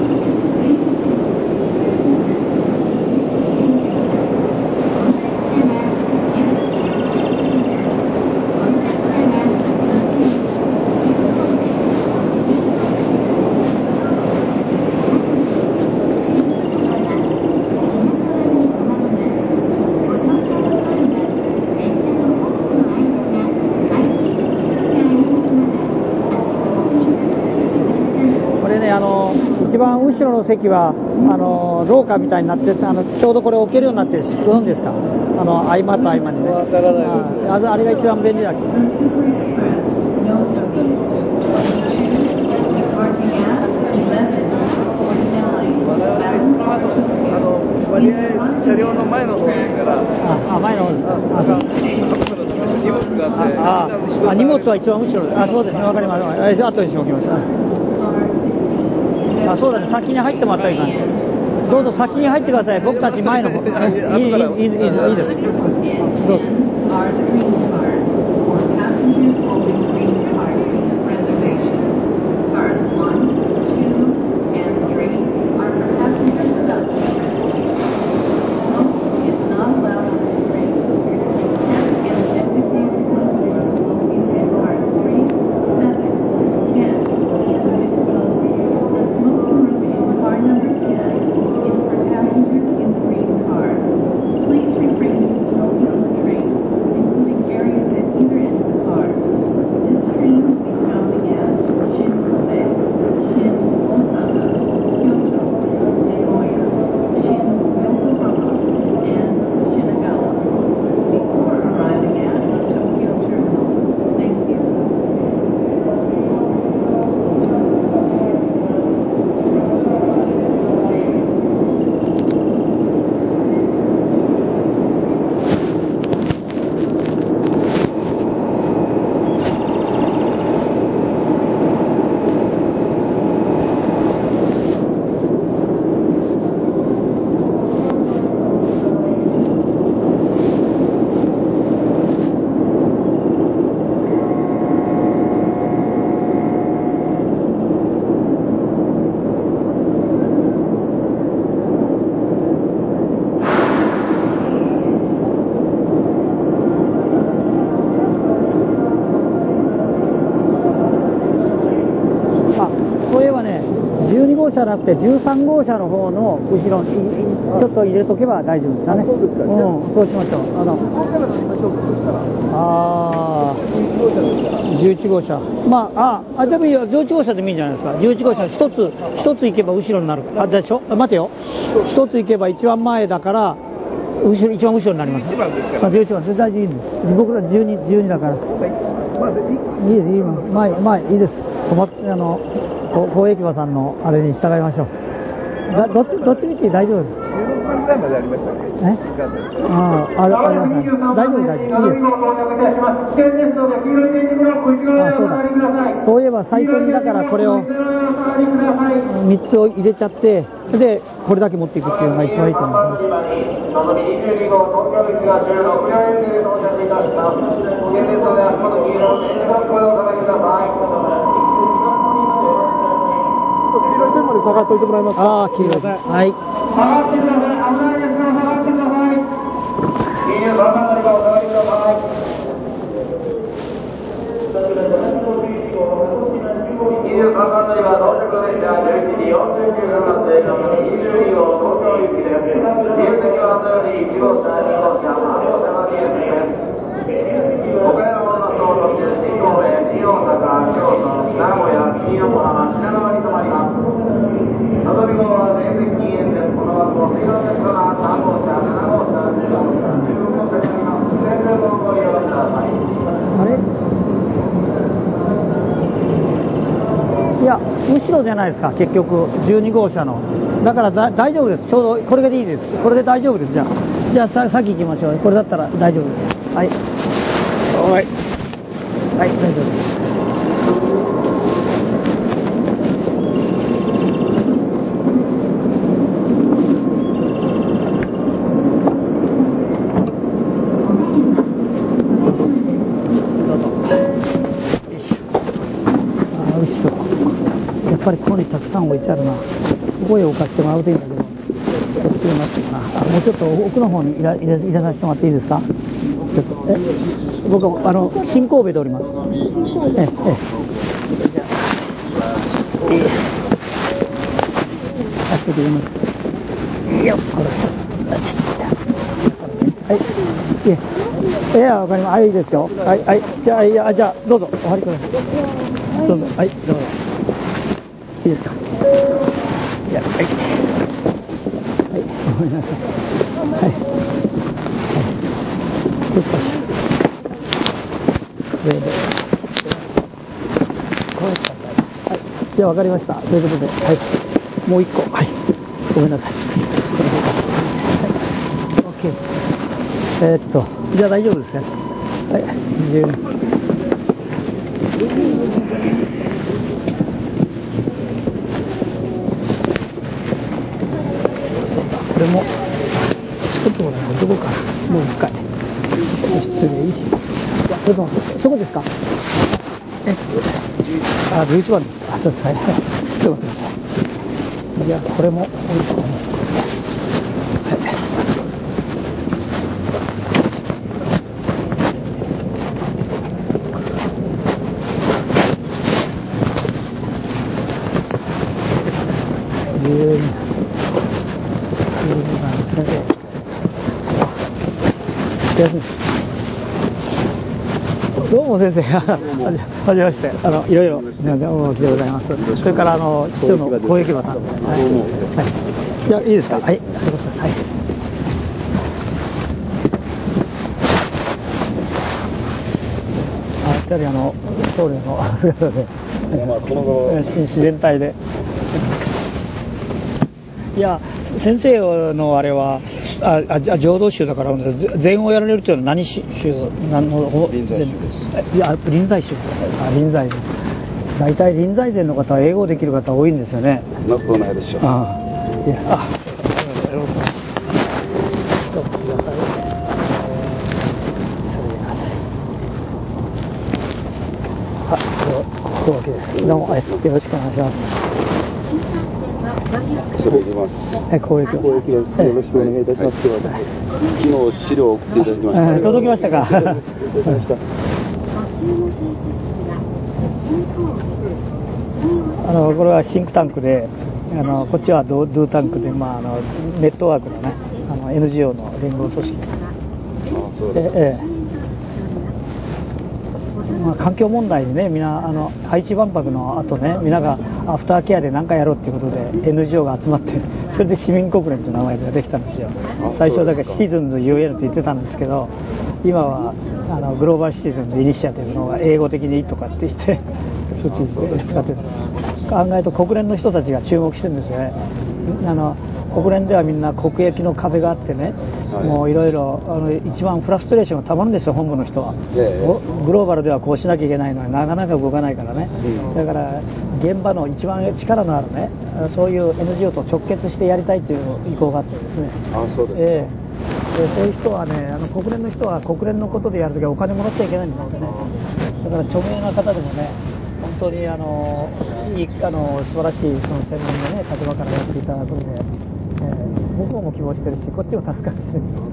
一番後ろの席は廊下みたいになってちょうどこれ置けるようになってるんですか、合間と合間にね。あれが一番便利だけど。 割合車両の前の方ですから。 前の方ですか。 荷物があって。 荷物は一番後ろ。そうですね、わかります。後にしておきます。そうだね、先に入ってもらったらいいかな。どうぞ先に入ってください。僕たち前の方。いいです。どうぞ。じゃなくて13号車の方の後ろにちょっと入れとけば大丈夫ですかね。そうですか。そうしましょう。11号車。でもいいよ、11号車でもいいじゃないですか。11号車一つ行けば後ろになる。でしょ。待てよ。一つ行けば一番前だから一番後ろになります。11番絶対いいんです。僕ら12だから。いいです。前いいです。交易場さんのあれに従いましょう。 どっちみち大丈夫です。 16分ぐらいまでありましたっけ？ ありますね。大丈夫。いいです。そうだ。そういえば最初にだからこれを3つを入れちゃって、でこれだけ持っていくっていうのが一番いいと思います。22号東京行きが16両円で到着いたします。現在で足元黄色の電車をご用意ください。 黄色い線まで下がっておいてもらいますか。 ああ、黄色い。はい。 下がってください。危ないですから下がってください。23番乗り場お下がりください。23番乗り場到着列車11時49分発で22号東京行きです。入席は後より1号車、2号車、3号車が入席です。岡山の総特急新神戸、新大阪、京都、名古屋、新横浜、品川に停まります。のぞみ号は全席禁煙です。この後、水道鉄路が3号車、7号車、10号車、16号車になります。全部をご利用ください。 あれ？いや、後ろじゃないですか、結局、12号車の。だから大丈夫です。ちょうどこれでいいです。これで大丈夫です。じゃあ先行きましょう。これだったら大丈夫です。はい。はい、大丈夫です。やっぱりここにたくさん置いてあるな。ここへ置かせてもらうといいんだけど、作りますかな。もうちょっと奥の方に入れさせてもらっていいですか。ちょっと僕は新神戸でおります。開けてみます。よっ、これはいや、わかります。はい、いいですよ。はい、じゃあどうぞお入りください。どうぞ、はい、どうぞ。いいですか。じゃあ、はい、ごめんなさい。はい、はい、じゃあ分かりました。ということで、はい、もう一個、はい、ごめんなさい。はい、OK。じゃあ大丈夫ですね。はい、これもちょっとどこかもう一回失礼。いや、ちょっと待って、そこですか。11番ですか。そうです。はい、ちょっと待ってください。いや、これもどうも先生、はじめまして、いろいろお待ちでございます。それから市長の小雪場さんです。はい、じゃあいいですか。はい、ありがとうございます。はい、やはり総理の姿で自然体で、いや先生のあれは浄土宗だから禅をやられるというのは何宗？臨済宗です。いや、臨済宗。臨済宗。大体臨済禅の方は英語できる方多いんですよね。 なくないでしょう。 いや、よろしくお願いします。ください。こうわけです。どうもよろしくお願いします。 それできます。 公益です。 よろしくお願いいたします。昨日資料を送っていただきました。 届きましたか。これはシンクタンクで、こっちはドゥタンクで、ネットワークのね、NGO の連合組織で。環境問題でね、みんな愛知万博の後ね、みんながアフターケアで何かやろうっていうことで NGO が集まって、それで市民国連という名前ができたんですよ。最初だからシティズンズ UN って言ってたんですけど、今はグローバルシティズンズイニシアティブの方が英語的にいいとかって言ってそっちで使ってる。考えると国連の人たちが注目してるんですよね。 国連ではみんな国益の壁があってね、もういろいろ一番フラストレーションがたまるんですよ、本部の人は。グローバルではこうしなきゃいけないのになかなか動かないからね、だから現場の一番力のあるね、そういう NGO と直結してやりたいという意向があってですね。 そうですでそういう人はね、国連の人は国連のことでやるときはお金もらっちゃいけないんですよね。だから著名な方でもね、本当に素晴らしいその専門のね立場からやっていただくので、僕も希望してるし、こっちも助かるし、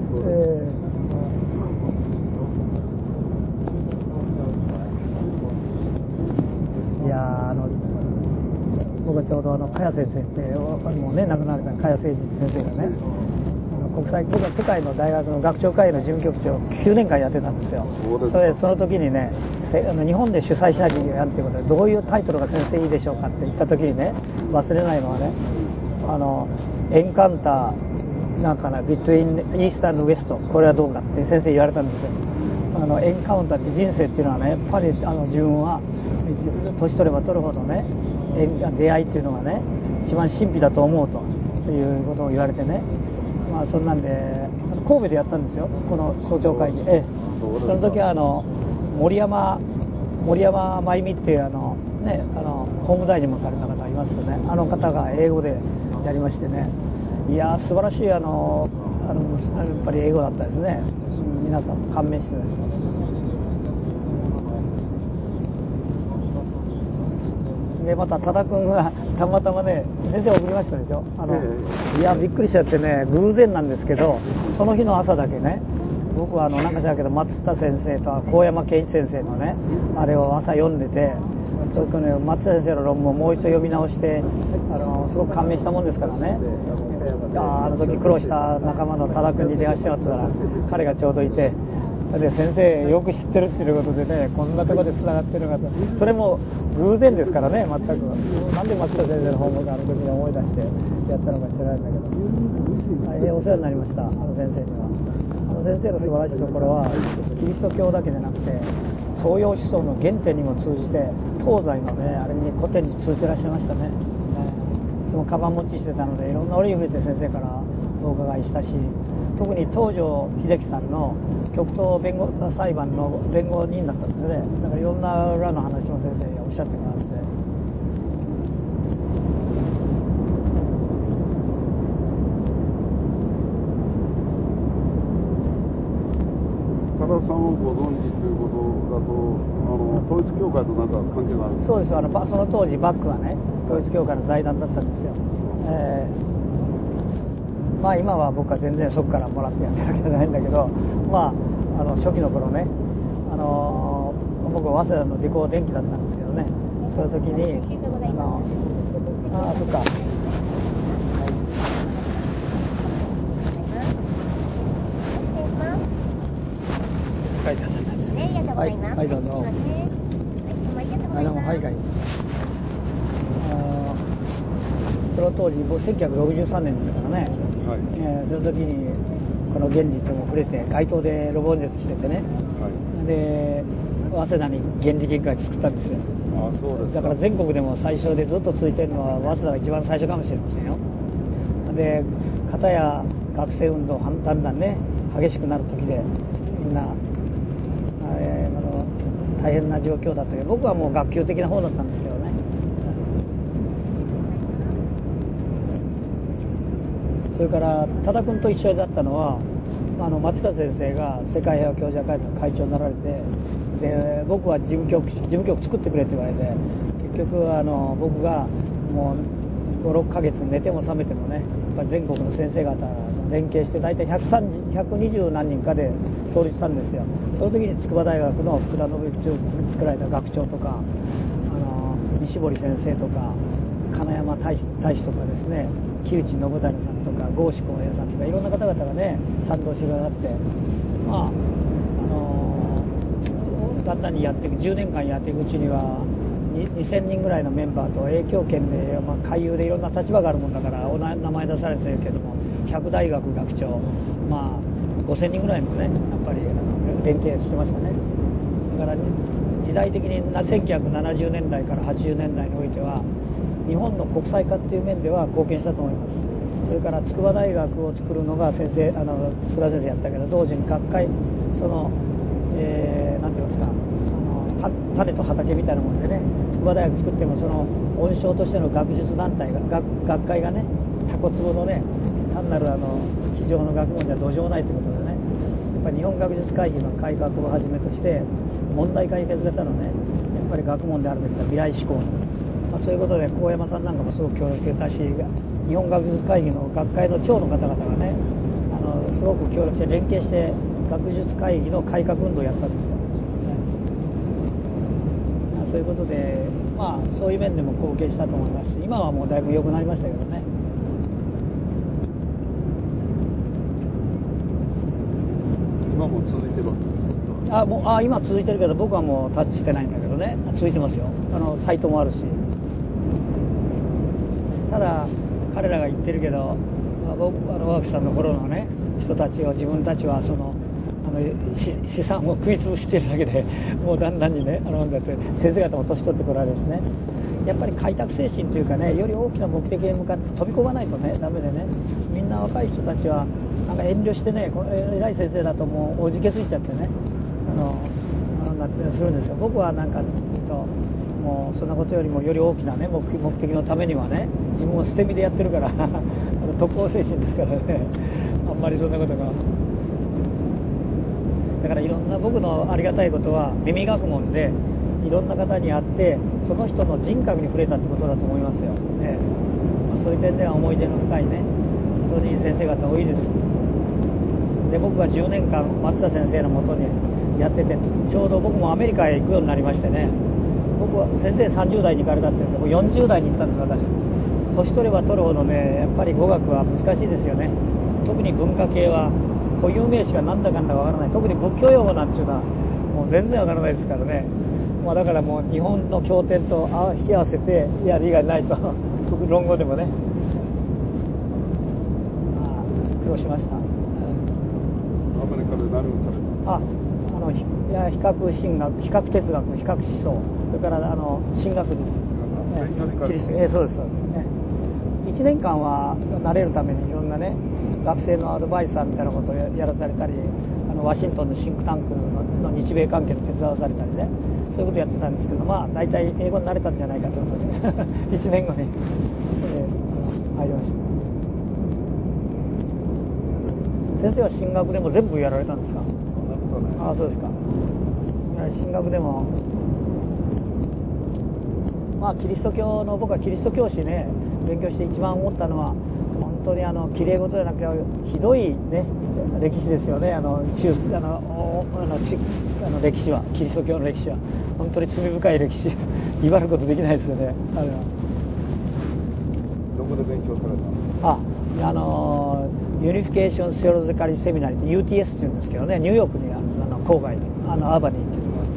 いや僕はちょうど茅先生ってもうね亡くなられた茅誠二先生がね、僕は世界の大学の学長会の事務局長を9年間やってたんですよ。その時にね、日本で主催しなきゃいけないということで、どういうタイトルが先生いいでしょうかって言った時にね、忘れないのはね、エンカウンターなんかな、ビトゥインイースタンウエスト、これはどうかって先生言われたんですよ。エンカウンターって人生っていうのはね、やっぱり自分は年取れば取るほどね、出会いっていうのがね一番神秘だと思うということを言われてね、そんなんで神戸でやったんですよ、この早朝会議。その時は森山真由美っていう法務大臣もされた方がいますよね。あの方が英語でやりましてね、いや素晴らしいやっぱり英語だったですね。皆さん感銘してね。でまた多田君がたまたまね先生送りましたでしょ。いやびっくりしちゃってね、偶然なんですけど、その日の朝だけね、僕はなんかじゃけど松田先生と高山健一先生のねあれを朝読んでて、それとね松田先生の論文をもう一度読み直してすごく感銘したもんですからね。あの時苦労した仲間の多田君に電話してもらったら彼がちょうどいて、で先生よく知ってるっていうことでね、こんなところでつながってるのかと、それも偶然ですからね、全くなんで松田先生の本をあの時に思い出してやったのか知らないんだけど、大変お世話になりました。あの先生には。先生の素晴らしいところはキリスト教だけでなくて東洋思想の原点にも通じて東西のねあれに古典に通じてらっしゃいましたね。そのカバン持ちしてたのでいろんな折に触れて先生からお伺いしたし、特に東條英機さんの極東弁護裁判の弁護人だったんですね。だからいろんな裏の話も先生におっしゃってもらって、 多田さんをご存知ということだと、統一教会と何か関係があるんですか？ そうです。その当時バックはね統一教会の財団だったんですよ。今は僕は全然そこからもらってやってるわけじゃないんだけど、初期の頃ね、僕は早稲田の理工電機だったんですけどね、その時にそっか書いてあった。はいどうぞ。その当時1963年ですからね、その時にこの原理とも触れて街頭でロボ演説しててね、で早稲田に原理研究会作ったんですよ。 そうですか。 だから全国でも最初でずっと続いてるのは早稲田が一番最初かもしれませんよ。で片や学生運動だんだんね激しくなる時でみんな大変な状況だったけど、僕はもう学級的な方だったんですけどね。それから多田君と一緒だったのは松田先生が世界平和教授会の会長になられて、で僕は事務局作ってくれって言われて、結局僕がもう 5,6 ヶ月寝ても覚めてもね、やっぱり全国の先生方連携して大体120何人かで創立したんですよ。その時に筑波大学の福田信之に作られた学長とか西堀先生とか金山大使とかですね、木内信谷さんとか郷志光栄さんとかいろんな方々がね賛同してくださって、だんだんにやっていく10年間やっていくうちには2000人ぐらいのメンバーと影響圏で、回遊でいろんな立場があるもんだから名前出されてるけども100大学学長、5000人ぐらいのねやっぱり連携してましたね。だから時代的に1970年代から80年代においては日本の国際化っていう面では貢献したと思います。 それから筑波大学を作るのが福田先生やったけど、同時に学会その、なんて言いますか、種と畑みたいなもんでね、筑波大学作ってもその温床としての学術団体が学会がね、タコツボのね、単なる机上の学問じゃどうしようもないということでね、やっぱり日本学術会議の改革をはじめとして問題解決型のね、やっぱり学問であるべきだ、未来志向、そういうことで高山さんなんかもすごく協力してたし、日本学術会議の学会の長の方々がね、すごく協力して連携して学術会議の改革運動をやったんですよ、そういうことで、そういう面でも貢献したと思いますし、今はもうだいぶ良くなりましたけどね。 今も続いてるわけです今続いてるけど、僕はもうタッチしてないんだけどね、続いてますよ。サイトもあるし。ただ彼らが言ってるけど、僕ワークさんの頃のね、人たちを自分たちはその資産を食い潰しているだけで、もうだんだんにね、だって先生方も年取ってこられるですね、やっぱり開拓精神というかね、より大きな目的に向かって飛び込まないとね、ダメでね、みんな若い人たちはなんか遠慮してね、偉い先生だともうおじけついちゃってね、なってするんですよ。僕はなんかずっともうそんなことよりもより大きなね、目的のためにはね、自分を捨て身でやってるから特攻精神ですからね、あんまりそんなことが。だからいろんな、僕のありがたいことは耳学問でいろんな方に会ってその人の人格に触れたってことだと思いますよ、そういう点では思い出の深いね、本当に先生方多いです。で、僕が10年間松田先生のもとにやってて、ちょうど僕もアメリカへ行くようになりましてね、僕は先生30代に行かれたって言うんで、僕40代に行ったんです、私。年取れば取るほどね、やっぱり語学は難しいですよね。特に文化系は固有名詞がなんだかんだわからない。特に仏教用語なんていうのはもう全然わからないですからね。だからもう日本の経典と引き合わせてやる以外ないと論語でもね、苦労しました。 アメリカで何をされた？ 比較神学、比較哲学、比較思想、それから神学です。そうです、そうですね。1年間は慣れるためにいろんなね、学生のアドバイザーみたいなことをやらされたり、ワシントンのシンクタンクの日米関係の手伝わされたりね、そういうことやってたんですけど、大体英語に慣れたんじゃないかということで1年後に入りました。先生は神学でも全部やられたんですか？そうですか。神学でもキリスト教の、僕はキリスト教史ね、勉強して一番思ったのは、本当に綺麗事じゃなくてひどいね、歴史ですよね。歴史は、キリスト教の歴史は本当に罪深い歴史言われることできないですよね。 どこで勉強された？ ユニフィケーション・セオロジカル・セミナリーって UTS っていうんですけどね、ニューヨークにある郊外にアーバニーっていうのが、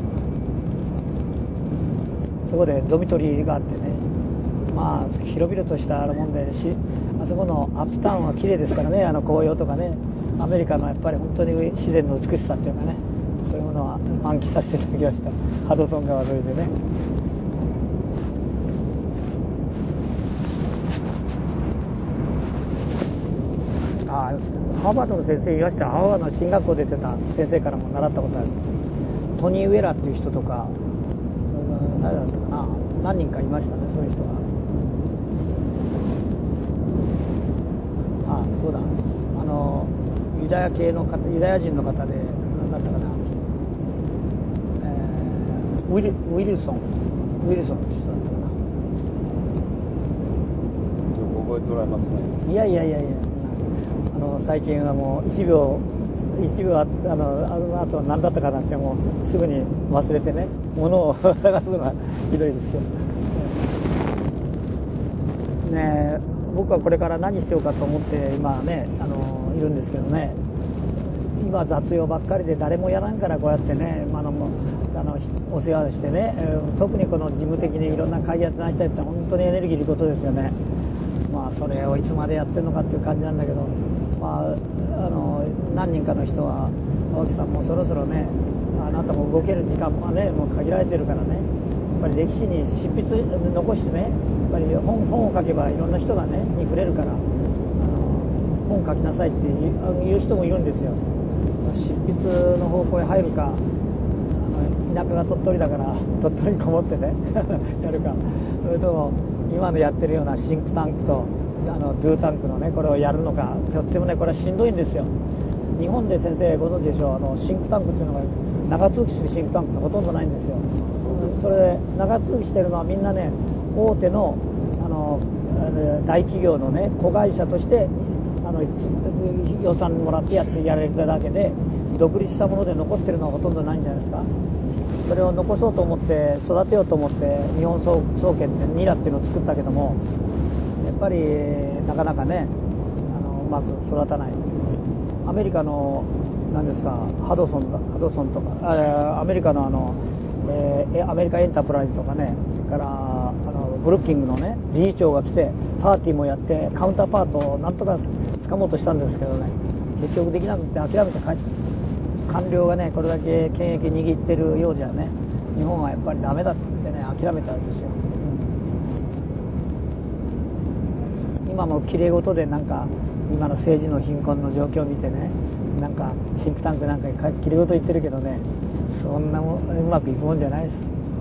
そこでドミトリーがあってね、広々としたもんで、あそこのアップタウンは綺麗ですからね、紅葉とかね、アメリカのやっぱり本当に自然の美しさっていうかね、そういうものは満喫させていただきました。ハドソン川沿いでね。ハーバードの先生いました。ハーバードの進学校出てた先生からも習ったことある。トニー・ウェラーっていう人とか、誰だったかな、何人かいましたね、そういう人が。そうだ、ユダヤ系の方、ユダヤ人の方で、何だったかな、ウィルソンって人だったかな。 覚えておられますね。 いや、最近はもう1秒あと何だったかなってもうすぐに忘れてね、物を探すのがひどいですよね。僕はこれから何しようかと思って今ね、いるんですけどね、今雑用ばっかりで誰もやらんから、こうやってね、お世話してね、特にこの事務的にいろんな会議やってない人って本当にエネルギーいることですよね。それをいつまでやってるのかっていう感じなんだけど、何人かの人は、青木さんもうそろそろね、あなたも動ける時間もね、もう限られてるからね、やっぱり歴史に執筆残してね、やっぱり本を書けばいろんな人がねに触れるから、 本書きなさいって言う人もいるんですよ。執筆の方向へ入るか、田舎が鳥取だから鳥取にこもってねやるか、それとも今のやってるようなシンクタンクとドゥタンクのねこれをやるのか、とってもねこれはしんどいんですよ。日本で先生ご存知でしょう、シンクタンクっていうのが長続きするシンクタンクってほとんどないんですよ。それで長続きしてるのはみんなね大手の大企業のね子会社として予算もらってやられただけで、独立したもので残ってるのはほとんどないんじゃないですか。それを残そうと思って育てようと思って日本総研ってニラっていうのを作ったけども、やっぱりなかなかねうまく育たない。アメリカの何ですかハドソンとかアメリカのアメリカエンタープライズとかね、それからブルッキングのね理事長が来てパーティーもやってカウンターパートをなんとか掴もうとしたんですけどね、結局できなくて諦めて帰って、官僚がねこれだけ権益握ってるようじゃね、日本はやっぱりダメだって言ってね諦めたんですよ。今も綺麗事でなんか今の政治の貧困の状況を見てね、なんかシンクタンクなんかに綺麗事言ってるけどね、そんなもうまくいくもんじゃないです。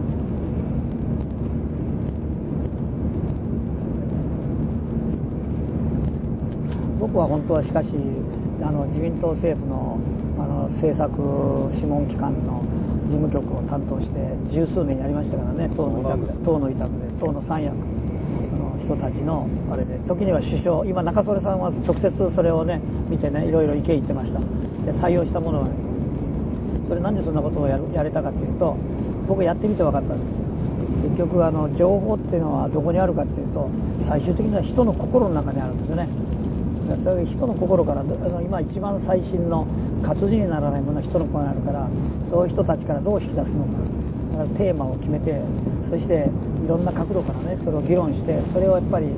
僕は本当はしかし自民党政府の政策諮問機関の事務局を担当して十数年やりましたからね、党の委託で党の三役の人たちのあれで、時には首相、今中曽根さんは直接それをね見てねいろいろ意見言ってました。で採用したものはね、それなんでそんなことをやれたかっていうと、僕やってみて分かったんですよ。結局情報っていうのはどこにあるかっていうと、最終的には人の心の中にあるんですよね。それ人の心から今一番最新の活字にならないものは人の心にあるから、そういう人たちからどう引き出すのか、だからテーマを決めて、そしていろんな角度からねそれを議論して、それをやっぱり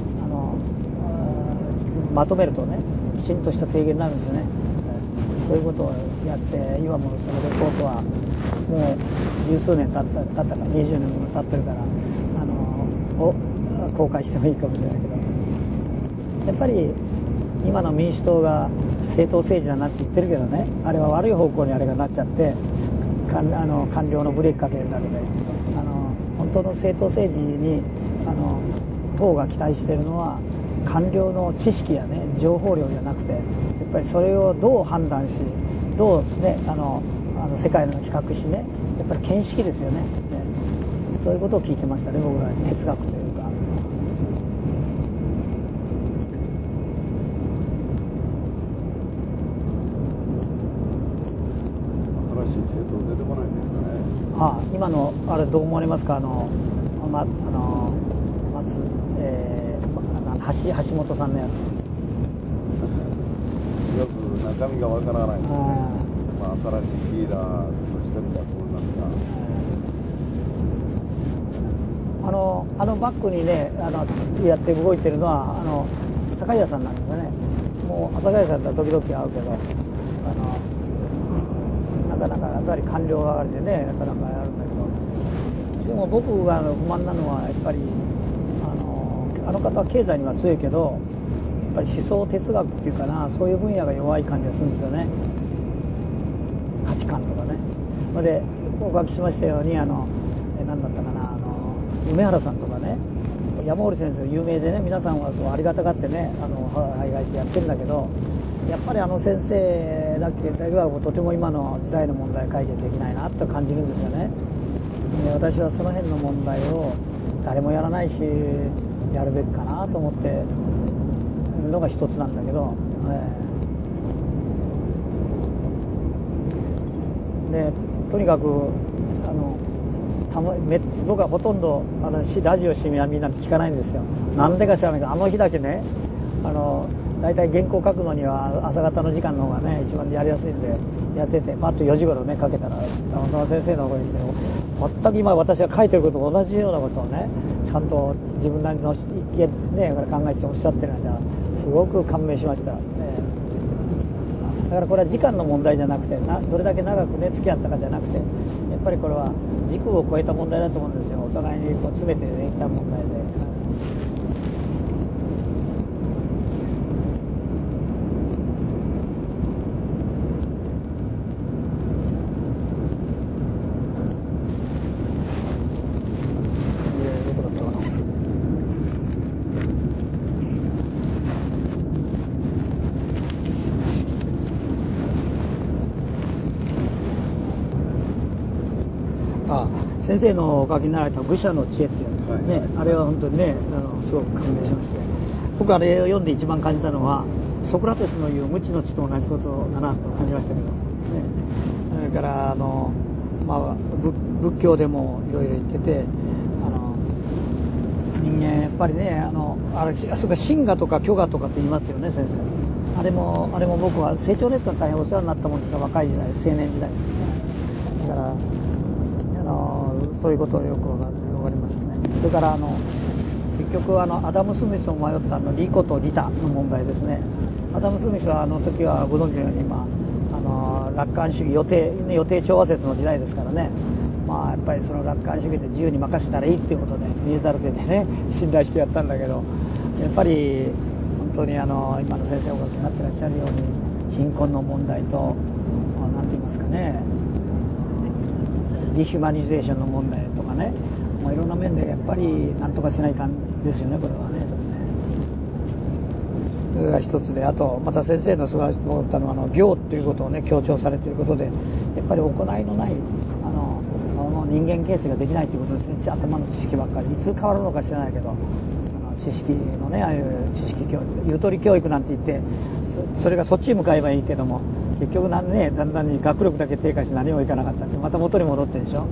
まとめるとねきちんとした提言になるんですよね。そういうことをやって、今もそのレポートはもう十数年経ったか20年も経ってるから公開してもいいかもしれないけど、やっぱり今の民主党が政党政治だなって言ってるけどね、あれは悪い方向にあれがなっちゃって官僚のブレーキかけるだけで、本当の政党政治に党が期待しているのは官僚の知識やね情報量じゃなくて、やっぱりそれをどう判断し、どうね世界の比較しね、やっぱり見識ですよね。そういうことを聞いてましたね、僕ら哲学というか。今のあれどう思われますか、橋本さんのやつ。 よく中身がわからないですね。新しいリーダーとしてるんだと思いますが、バックにねやって動いてるのは高谷さんなんですよね。もう高谷さんとは時々会うけど、なかなかやっぱり官僚上がりでねなかなかやるんだけど、でも僕が不満なのはやっぱりあの方は経済には強いけど、やっぱり思想哲学っていうかな、そういう分野が弱い感じがするんですよね。価値観とかね。でお書きしましたように何だったかな、梅原さんとかね、山森先生有名でね、皆さんはありがたがってね海外でやってるんだけど、やっぱり先生だけはとても今の時代の問題解決できないなと感じるんですよね。で私はその辺の問題を誰もやらないしやるべきかなと思ってるのが一つなんだけど、でとにかく僕はほとんどラジオしみはみんな聞かないんですよ。なんでか知らないけど、あの日だけね大体原稿書くのには朝方の時間の方がね一番やりやすいんでやってて、パッと4時頃ねかけたら小野先生の方に来て、全く今私が書いてることと同じようなことをねちゃんと自分なりの意見ね考えておっしゃってるのですごく感銘しました、だからこれは時間の問題じゃなくてどれだけ長くね付き合ったかじゃなくて、やっぱりこれは軸を超えた問題だと思うんですよ。お互いにこう詰めてできた問題で、 先生のお書きになられた愚者の知恵っていうの、ね、あれは本当にねすごく感銘しまして、僕あれを読んで一番感じたのはソクラテスの言う無知の知と同じことだなと感じましたけど、ね、それから仏教でもいろいろ言ってて、人間やっぱりねそうか真我とか虚我とかって言いますよね先生。あれも僕は成長ネットに大変お世話になったもんですが、若い時代青年時代だからそういうことをよく分かりますね。それから結局アダム・スミスを迷った利己と利他の問題ですね。アダム・スミスは時はご存知のように楽観主義予定調和説の時代ですからね、やっぱりその楽観主義で自由に任せたらいいっていうことで見えざる手でね信頼してやったんだけど、やっぱり本当に今の先生お書きになってらっしゃるように貧困の問題と何て言いますかね、ディヒュマニゼーションの問題とかね、いろんな面でやっぱり何とかしないかんですよね、これはね。それが一つで、あとまた先生の素晴らしく思ったのは行ということをね強調されていることで、やっぱり行いのない人間形成ができないということですね。頭の知識ばっかりいつ変わるのか知らないけど、知識のね、ああいう知識教育、ゆとり教育なんて言ってそれがそっちに向かえばいいけども、結局だんだんに学力だけ低下して何もいかなかったんです。また元に戻ってるでしょ。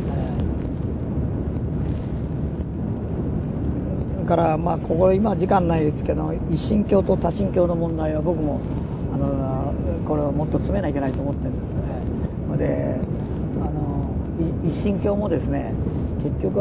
だからここ今時間ないですけど、一神教と多神教の問題は僕もこれをもっと詰めないといけないと思ってるんですね。で一神教もですね、結局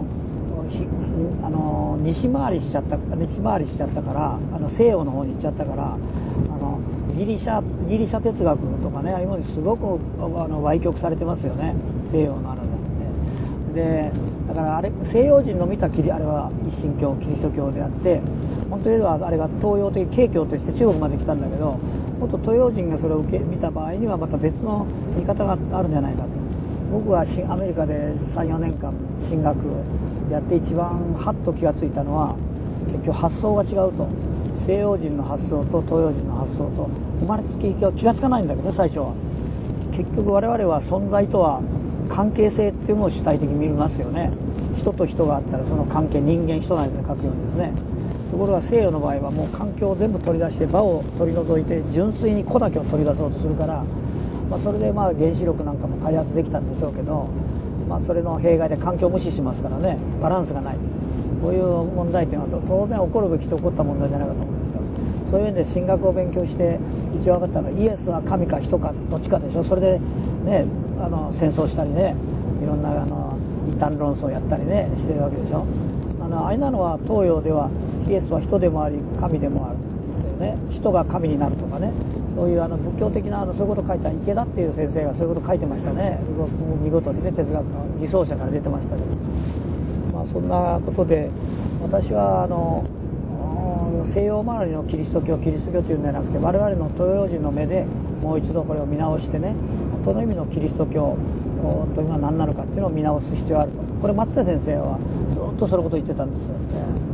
西回りしちゃったから西洋の方に行っちゃったから、ギリシャ哲学とかね、ああいうのにすごく歪曲されてますよね、西洋ので、だからあれ西洋人の見たあれは一神教キリスト教であって、本当にはあれが東洋的景教として中国まで来たんだけど、もっと東洋人がそれを見た場合にはまた別の見方があるんじゃないかと。僕はアメリカで 3,4 年間進学やって一番ハッと気がついたのは、結局発想が違うと。西洋人の発想と東洋人の発想と生まれつき気がつかないんだけど、最初は結局我々は存在とは関係性っていうのを主体的に見ますよね。人と人があったらその関係、人間人なんで書くようにですね。ところが西洋の場合はもう環境を全部取り出して場を取り除いて純粋に子だけを取り出そうとするから、それで原子力なんかも開発できたんでしょうけど、それの弊害で環境を無視しますからね、バランスがない。こういう問題というのは当然起こるべきして起こった問題じゃないかと思うんですよ。そういう意味で神学を勉強して一番分かったのは、イエスは神か人かどっちかでしょ。それでね戦争したりね、いろんな異端論争をやったりねしてるわけでしょ。あれなのは東洋ではイエスは人でもあり神でもあるというね、人が神になるとかね、そういう仏教的なそういうことを書いた池田っていう先生がそういうことを書いてましたね。見事にね、哲学の理想者から出てましたけど、そんなことで私は西洋周りのキリスト教というんじゃなくて、我々の東洋人の目でもう一度これを見直してね、本当の意味のキリスト教というのは何なのかっていうのを見直す必要があると。これ松田先生はずっとそのことを言ってたんですよね。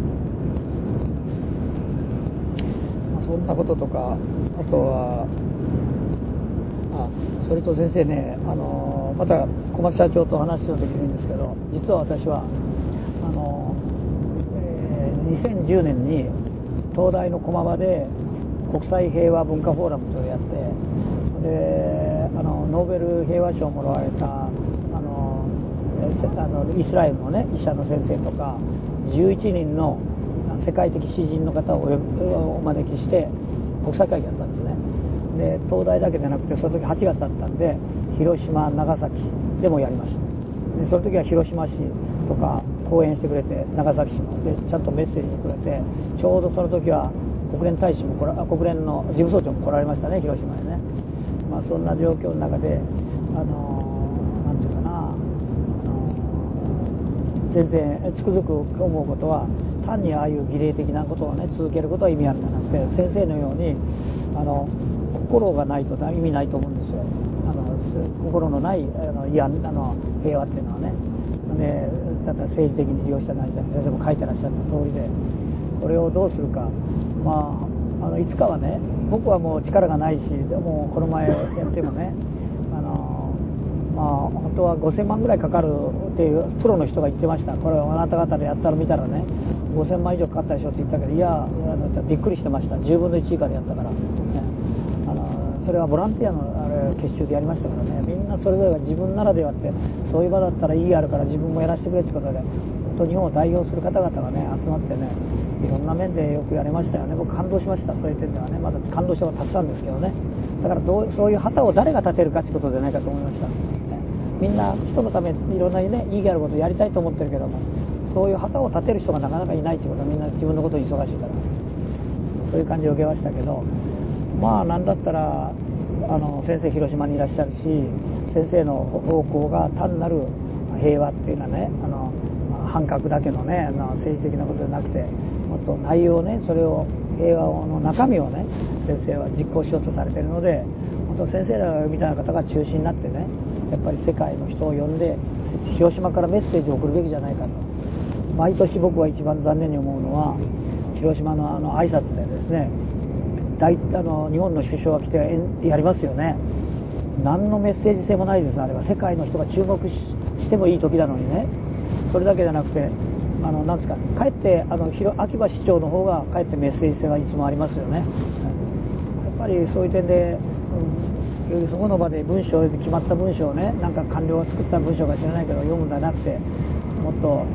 そんなこととか、あとはそれと先生ね、また小松社長と話する時にいいんですけど、実は私は2010年に東大の駒場で国際平和文化フォーラムとやって、でノーベル平和賞をもらわれたイスラエルのね医者の先生とか11人の世界的詩人の方をお招きして国際会議やったんですね。で東大だけじゃなくて、その時8月だったんで広島長崎でもやりました。でその時は広島市とか講演してくれて、長崎市もでちゃんとメッセージくれて、ちょうどその時は国連大使も国連の事務総長も来られましたね、広島にね。そんな状況の中でなんていうかな、全然つくづく思うことは、単にああいう儀礼的なことをね続けることは意味あるんじゃなくて、先生のように心がないと意味ないと思うんですよ。心のない平和っていうのはね。で政治的に利用したないじゃ先生も書いてらっしゃった通りで、これをどうするか、いつかはね、僕はもう力がないし、でもこの前やってもね、 本当は5000万ぐらいかかるっていうプロの人が言ってました。これをあなた方でやったら見たらね、5000万以上かかったでしょって言ったけど、いや、びっくりしてました。10分の1以下でやったから、ね、それはボランティアの結集でやりましたからね。みんなそれぞれが自分ならではって、そういう場だったら意義あるから自分もやらせてくれってことで、本当日本を代表する方々がね集まってね、いろんな面でよくやれましたよね。僕感動しました。そういう点ではね、まだ感動したことたくさんですけどね。だからそういう旗を誰が立てるかってことじゃないかと思いました。みんな人のためいろんなね意義あることをやりたいと思ってるけども、そういう旗を立てる人がなかなかいないってことは、みんな自分のことに忙しいから、そういう感じを受けましたけど、まあなんだったら先生広島にいらっしゃるし、先生の方向が単なる平和っていうのはね、反核だけのね政治的なことじゃなくて、もっと内容ね、それを平和の中身をね先生は実行しようとされているので、本当先生らみたいな方が中心になってね、やっぱり世界の人を呼んで広島からメッセージを送るべきじゃないかと。毎年僕は一番残念に思うのは、広島の挨拶でですね、日本の首相が来てやりますよね。何のメッセージ性もないです。あれは世界の人が注目してもいい時なのにね。それだけじゃなくて、なんですか、かえって秋葉市長の方がかえってメッセージ性がいつもありますよね。やっぱりそういう点で、そこの場で決まった文章をね、なんか官僚が作った文章か知らないけど読むんじゃなくて、もっと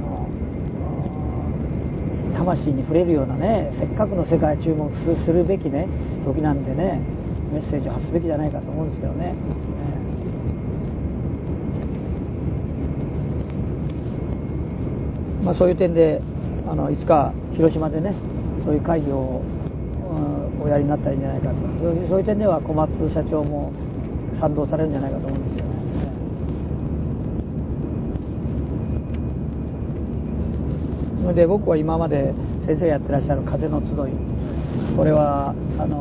魂に触れるようなね、せっかくの世界を注目するべきね時なんでね、メッセージを発すべきじゃないかと思うんですけどね。そういう点でいつか広島でね、そういう会議をおやりになったらいいんじゃないかと。そういう点では小松社長も賛同されるんじゃないかと思うんですよね。それで僕は今まで先生がやってらっしゃる風の集い、これは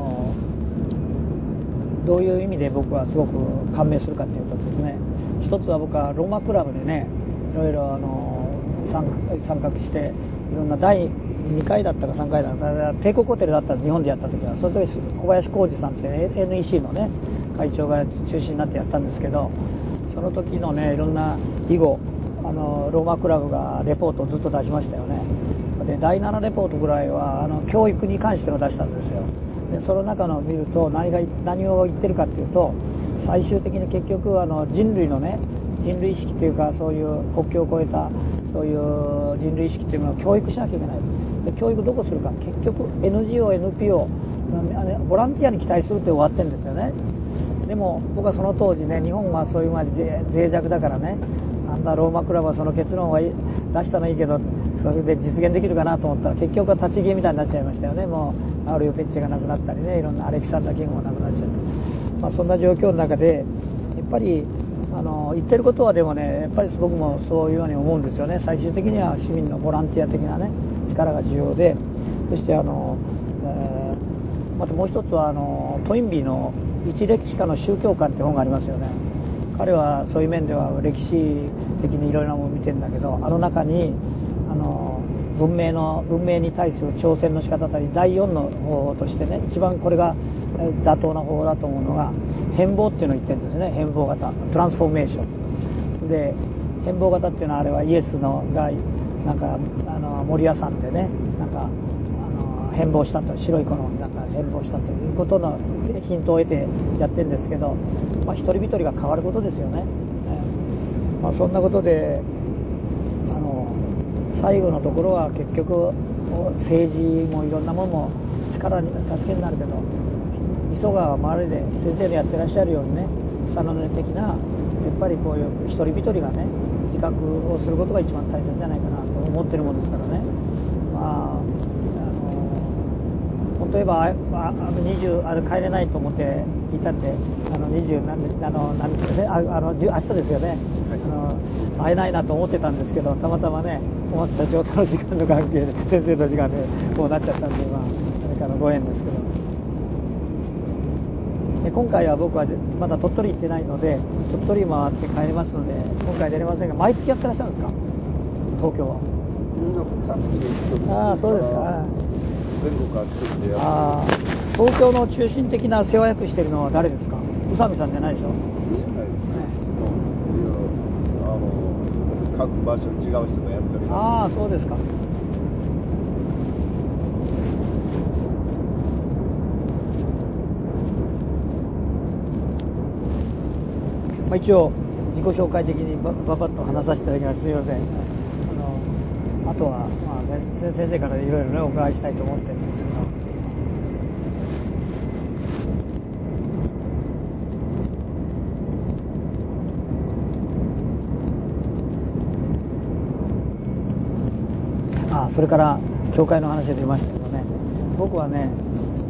どういう意味で僕はすごく感銘するかというとですね、一つは僕はローマクラブでね、いろいろ参画して、いろんな第2回だったか3回だったか、帝国ホテルだったら日本でやった時は、その時小林浩二さんって NEC のね会長が中心になってやったんですけど、その時のねいろんな以後ローマクラブがレポートをずっと出しましたよね。で第7レポートぐらいは教育に関しての出したんですよ。でその中の見ると何を言ってるかっていうと、最終的に結局人類のね人類意識というか、そういう国境を越えたそういう人類意識というのを教育しなきゃいけない。で教育どこするか、結局 NGO、NPO、ボランティアに期待するって終わってるんですよね。でも僕はその当時ね、日本はそういう脆弱だからね、ローマクラブはその結論を出したのはいいけど、それで実現できるかなと思ったら、結局は立ち消えみたいになっちゃいましたよね。もうアウリオペッチェがなくなったりね、いろんなアレキサンダー・キングもなくなっちゃって、そんな状況の中でやっぱり言ってることはでもね、やっぱり僕もそういうように思うんですよね。最終的には市民のボランティア的なね力が重要で、そしてまたもう一つはトインビーの一歴史家の宗教観って本がありますよね。彼はそういう面では歴史的にいろいろなものを見てるんだけど、中に文明に対する挑戦の仕方たり、第4の方法としてね、一番これが妥当な方法だと思うのが変貌っていうのを言ってるんですね。変貌型、トランスフォーメーションで、変貌型っていうのはあれはイエスのがなんか森屋さんでね、なんか変貌したと、白い子のなんか変貌したということのヒントを得てやってるんですけど、一人一人が変わることですよね。そんなことで最後のところは結局政治もいろんなものも力に助けになるけど、磯川周りで先生のやってらっしゃるようにね、草の根的なやっぱりこういう一人一人がね自覚をすることが一番大切じゃないかなと思ってるもんですからね。例えば20帰れないと思っていたって20何日ね、明日ですよね。会えないなと思ってたんですけど、たまたまね小松社長との時間の関係で先生の時間でこうなっちゃったんで、何かのご縁ですけど。で今回は僕はまだ鳥取行ってないので、鳥取回って帰れますので今回出れませんが、毎月やってらっしゃるんですか、東京は。そうですか。 全国あっちで東京の中心的な世話役してるのは誰ですか。宇佐美さんじゃないでしょ。 各場所違う人がやってる。 ああ、そうですか。まあ、一応自己紹介的にばばっと話させていただきます。すみません。あとは、まあね、先生からいろいろねお伺いしたいと思ってるんですけど。それから教会の話が出ましたけどね、僕はね、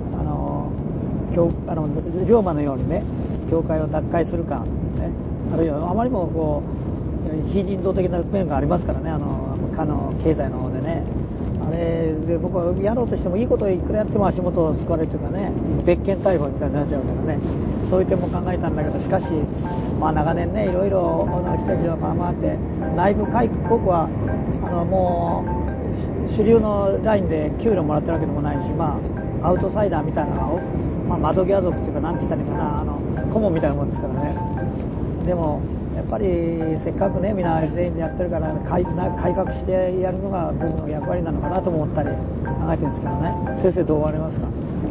龍馬のようにね、教会を奪回するか、ね、あるいはあまりもこう非人道的な面がありますからね、経済の方でね、あれで僕はやろうとしてもいいことをいくらやっても足元を救われるというかね、別件逮捕みたいになっちゃうからね、そういう点も考えたんだけど、しかし、まあ、長年ね、いろいろ奇跡が回って内部改革、僕はもう主流のラインで給料もらってるわけでもないし、まあ、アウトサイダーみたいなのを、まあ、窓際族っていうか、なんて言ったらいいかな、顧問みたいなもんですからね。でもやっぱりせっかくね、みんな全員でやってるから、改革してやるのが僕の役割なのかなと思ったり考えてるんですけどね。先生どう思われますか？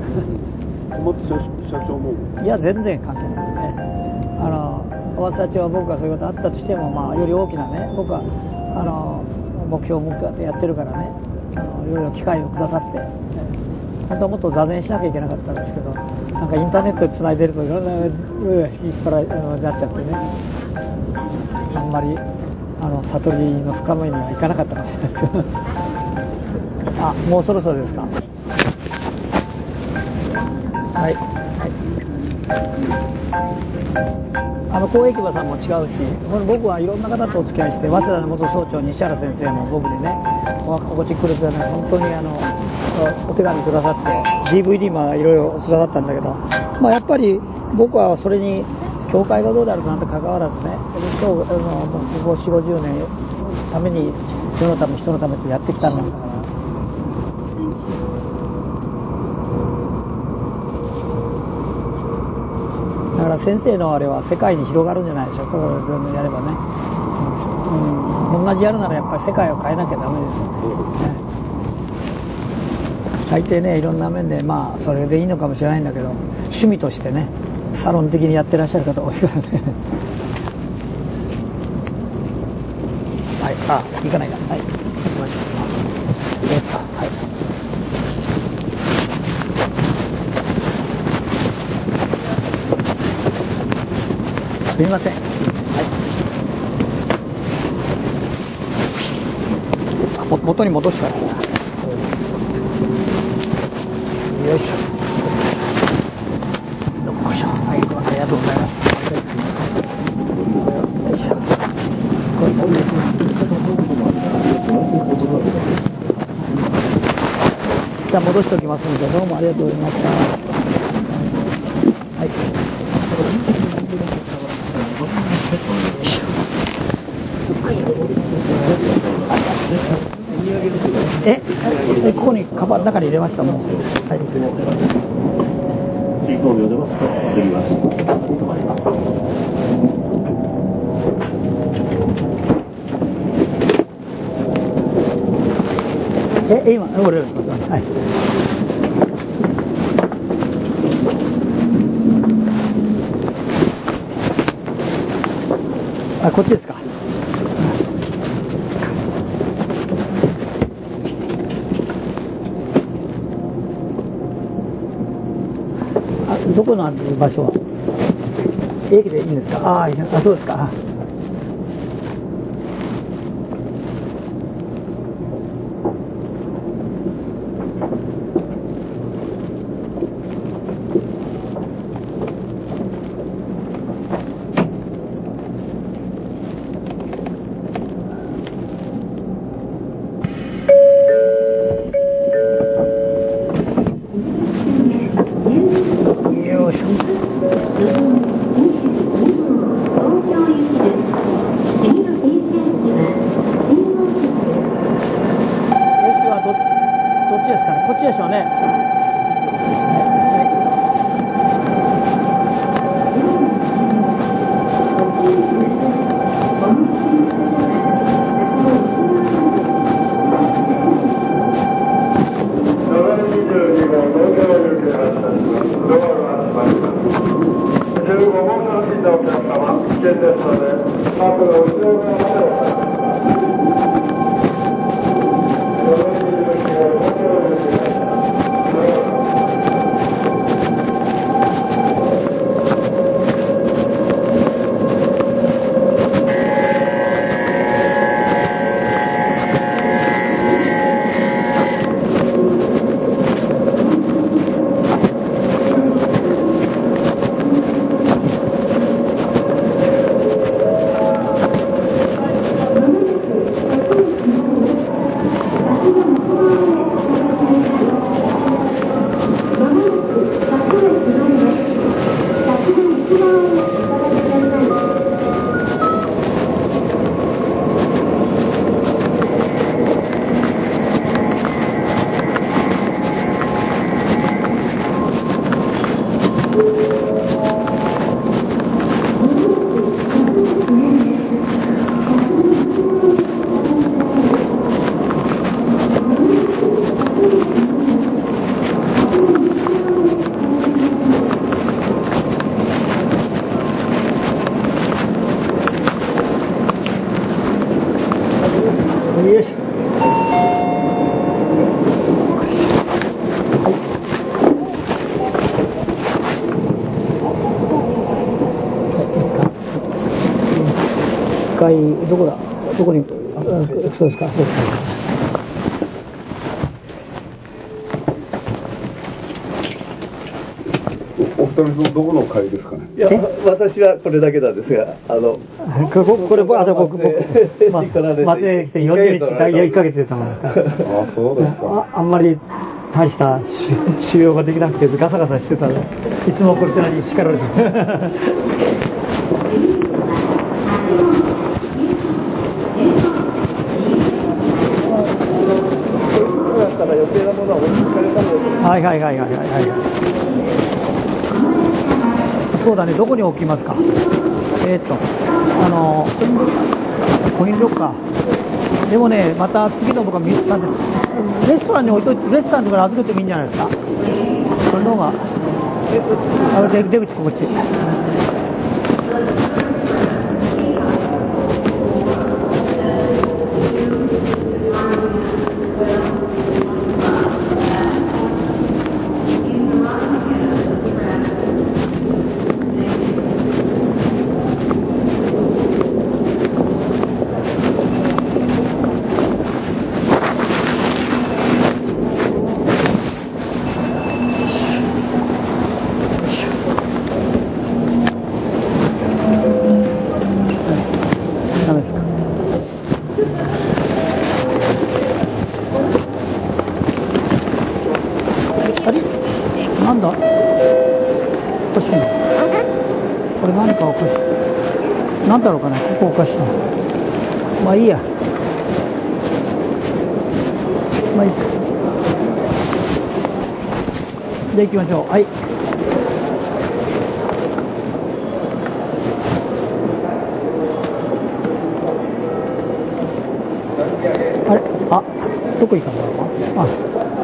社長もいや、全然関係ないですね。小松社長は僕がそういうことあったとしても、まあ、より大きなね、僕は目標を向かってやってるからね、いろいろ機会をくださって、本当はもっと座禅しなきゃいけなかったんですけど、なんかインターネットで繋いでるといろんな引っ張られなっちゃってね、あんまり悟りの深めにはいかなかったかもしれないですけどあ、もうそろそろですか。はい、はい、公益場さんも違うし、僕はいろんな方とお付き合いして、早稲田の元総長西原先生も僕にね、ここち来るとね、本当にお手紙くださって DVD もいろいろくださったんだけど、まあ、やっぱり僕はそれに教会がどうであるかなんて関わらずね、今日もうここ 40,50 年ために世のため人のためってやってきたんだから、だから先生のあれは世界に広がるんじゃないでしょうか。これやればね、同じやるならやっぱり世界を変えなきゃダメですよね。大抵ね、いろんな面でまあそれでいいのかもしれないんだけど、趣味としてねサロン的にやってらっしゃる方多いからねはい、行かないか、はい、行きましょう。はい、すみません。はい。元に戻したら。よいしょ。どっこいしょ。はい、ありがとうございます。よいしょ。じゃあ戻しておきますので、どうもありがとうございました。はい。ここにカバンの中に入れましたもん。はい。今俺はい。あ、こっちですか。どこの場所は駅でいいんですか。あ、そうですか。よいしょ。 どこだ、どこに、そうですか、そうですか。 お二人のどこの階ですかね。いや、私はこれだけなんですが、これ、あと僕、松江来て40日、1ヶ月でたもんですから。 あ、そうですか。 あんまり大した修養ができなくて、ガサガサしてたら、いつもこちらに叱られて。 から余計なものは持ってかれたので。 はいはいはいはいはい。そうだね、どこに置きますか。コインロッカー。でもね、また次の僕はレストランに置いといて、レストランとか預けてもいいんじゃないですか。それの方が、出口こっち。なんだろうかな、ここおかしいな。まあいいや。まあいいか。で行きましょう。はい。あれ、あ、どこ行ったんだろうか。あ。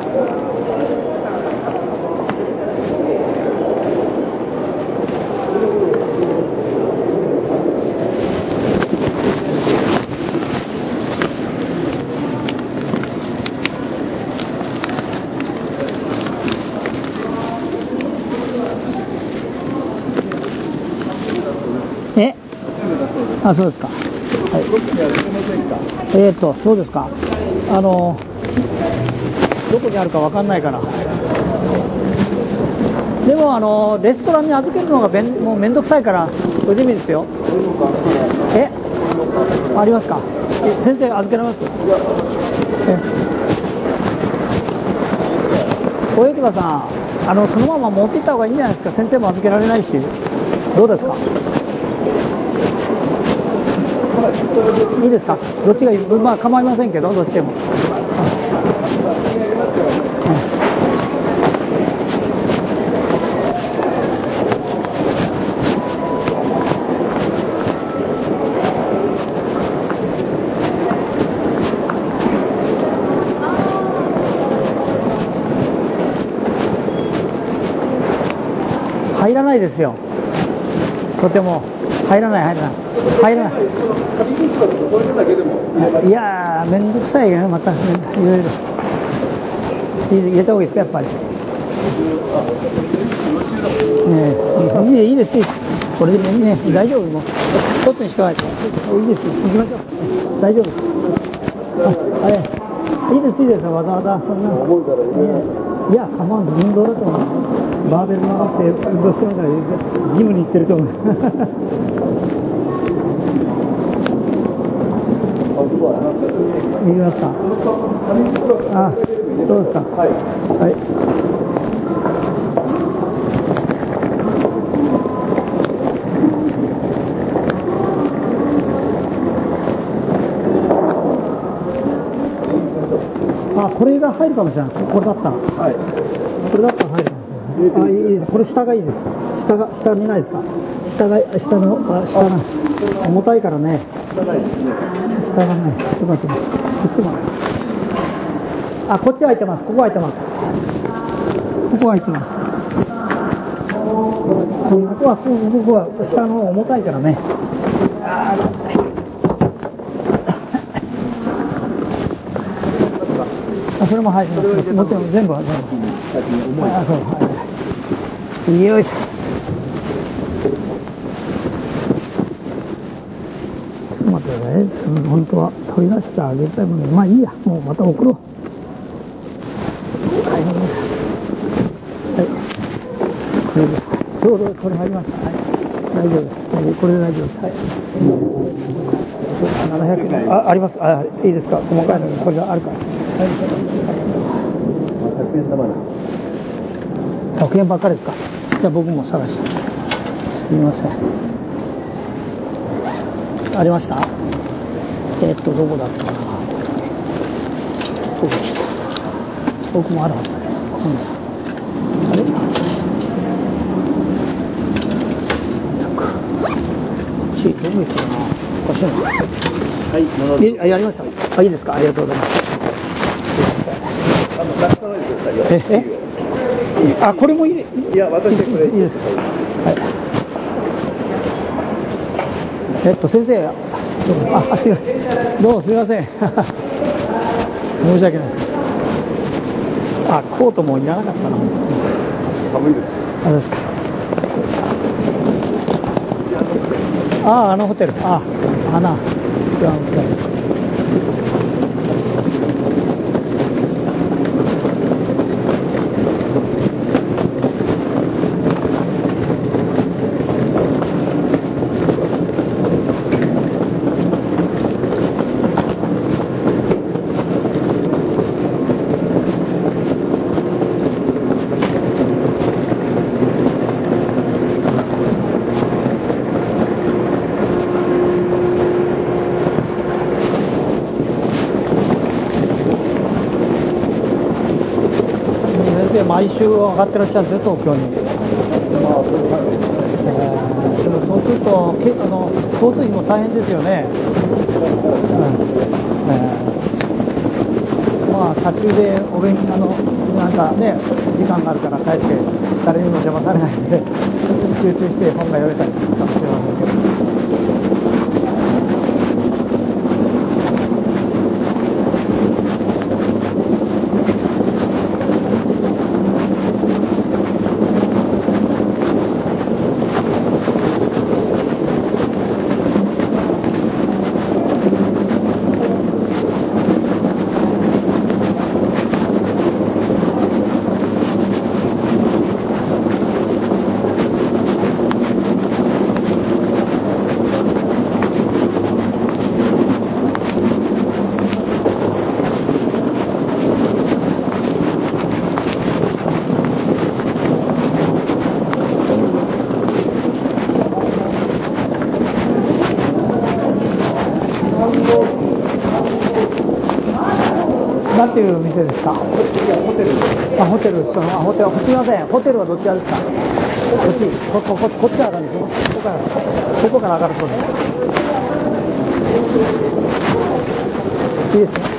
あ、そうですか。はい。そうですか。どこにあるかわかんないから。でもレストランに預けるのがもうめんどくさいから、それでいいですよ。ありますか。先生預けられます。小池場さん、そのまま持っていった方がいいんじゃないですか。先生も預けられないし。どうですか。いいですか。どっちがいい。まあ構いませんけど、どっちでも。入らないですよ。とても。 入らない。いやー、めんどくさいよね、また、いろいろ。入れた方がいいですか、やっぱり。いいです。これでね、大丈夫。もう一つにしてないと。いいです。行きましょう。大丈夫です。いいです。わざわざそんな。いや、構わん。運動だと思う。バーベル回って運動してるから、ジムに行ってると思う。見ますか。どうですか。はい。これが入るかもしれない。これだったら。はい。これだったら入るかもしれない。いいです。これ下がいいです。下見ないですか。下が重たいからね。下がね。ちょっと待って。こっちは開いてます。ここは開いてます。ここは下の重たいからね。それも入ってます。もちろん全部はよいしょ。待ってください。本当は取り出してあげたいもの。まあいいや。もうまた送ろう。はい。これでちょうどこれ入りました。はい。大丈夫です。これで大丈夫です。はい。700円。あります。いいですか。細かいのこれがあるから。100円玉だ。100円ばっかりですか。じゃあ僕も探して。すみません。ありました。どこだったかな。僕もあるはずだね。あれ。どこ行ったかな。おかしいな。はい。やりました。いいですか。ありがとうございます。これもいい。いや、私これいいです。はい。先生、どうもすみません。申し訳ない。コートもいらなかったな。寒いです。ですか。ホテル。毎週上がってらっしゃるんですよ、東京に。そうすると交通費も大変ですよね。車中でなんかね、時間があるから帰って誰にも邪魔されないので集中して本が読めたりするかもしれませんけど。なんていう店ですか。ホテル。ホテル。すみません。ホテルはどちらですか。こっちから上がるんです。ここから上がるそうです。いいですね。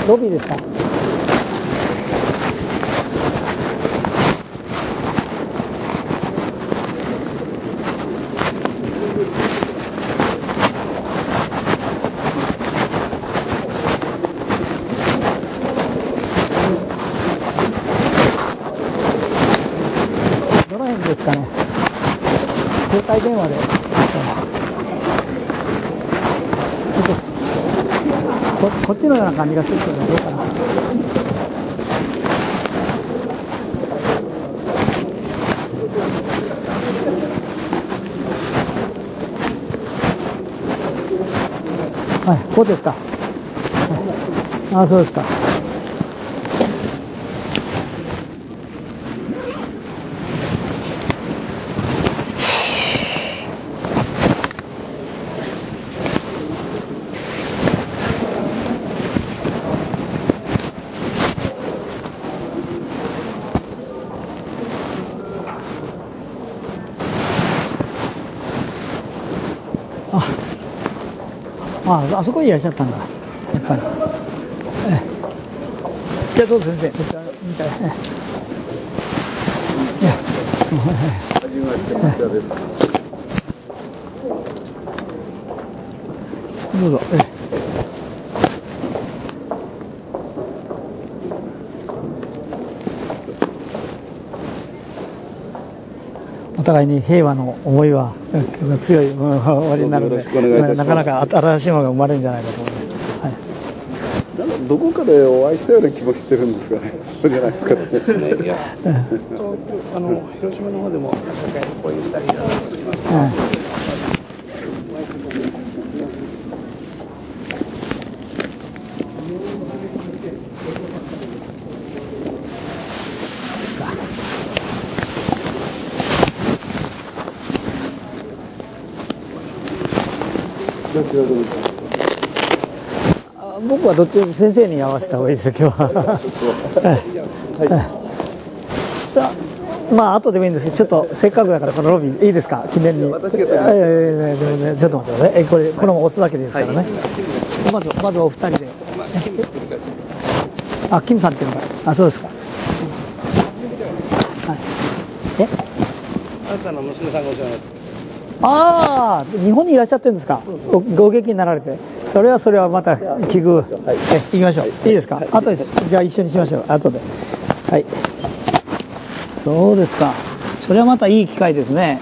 ロビーですか。どの辺ですかね。携帯電話で。こっちのような感じがするけど、どうかな。はい、こうですか。はい、あ、そうですか。あそこにいらっしゃったんだ、やっぱり。じゃあどうぞ先生、こちらみたい。 はじめまして、こちらです。 どうぞ。お互いに平和の思いは強い終わりになるので、なかなか新しいものが生まれるんじゃないかと思います。はい、 なんかどこかでお会いしたような気もしてるんですがね、そうじゃないですかね。いや、広島の方でも、こういう2人がします。 僕はどっちも先生に合わせた方がいいですよ、今日は。まあ後でもいいんですけど、ちょっとせっかくだからこのロビーいいですか、記念に。ちょっと待ってくださいね。これも押すだけですからね。まずお二人で。あ、キムさんっていうのか。あ、そうですか。 あなたの娘さんがお世話になって。 ああ、日本にいらっしゃってるんですか。ご激になられて。それはまた奇遇。行きましょう。いいですか。後で、じゃあ一緒にしましょう。後で。はい。そうですか。それはまたいい機会ですね。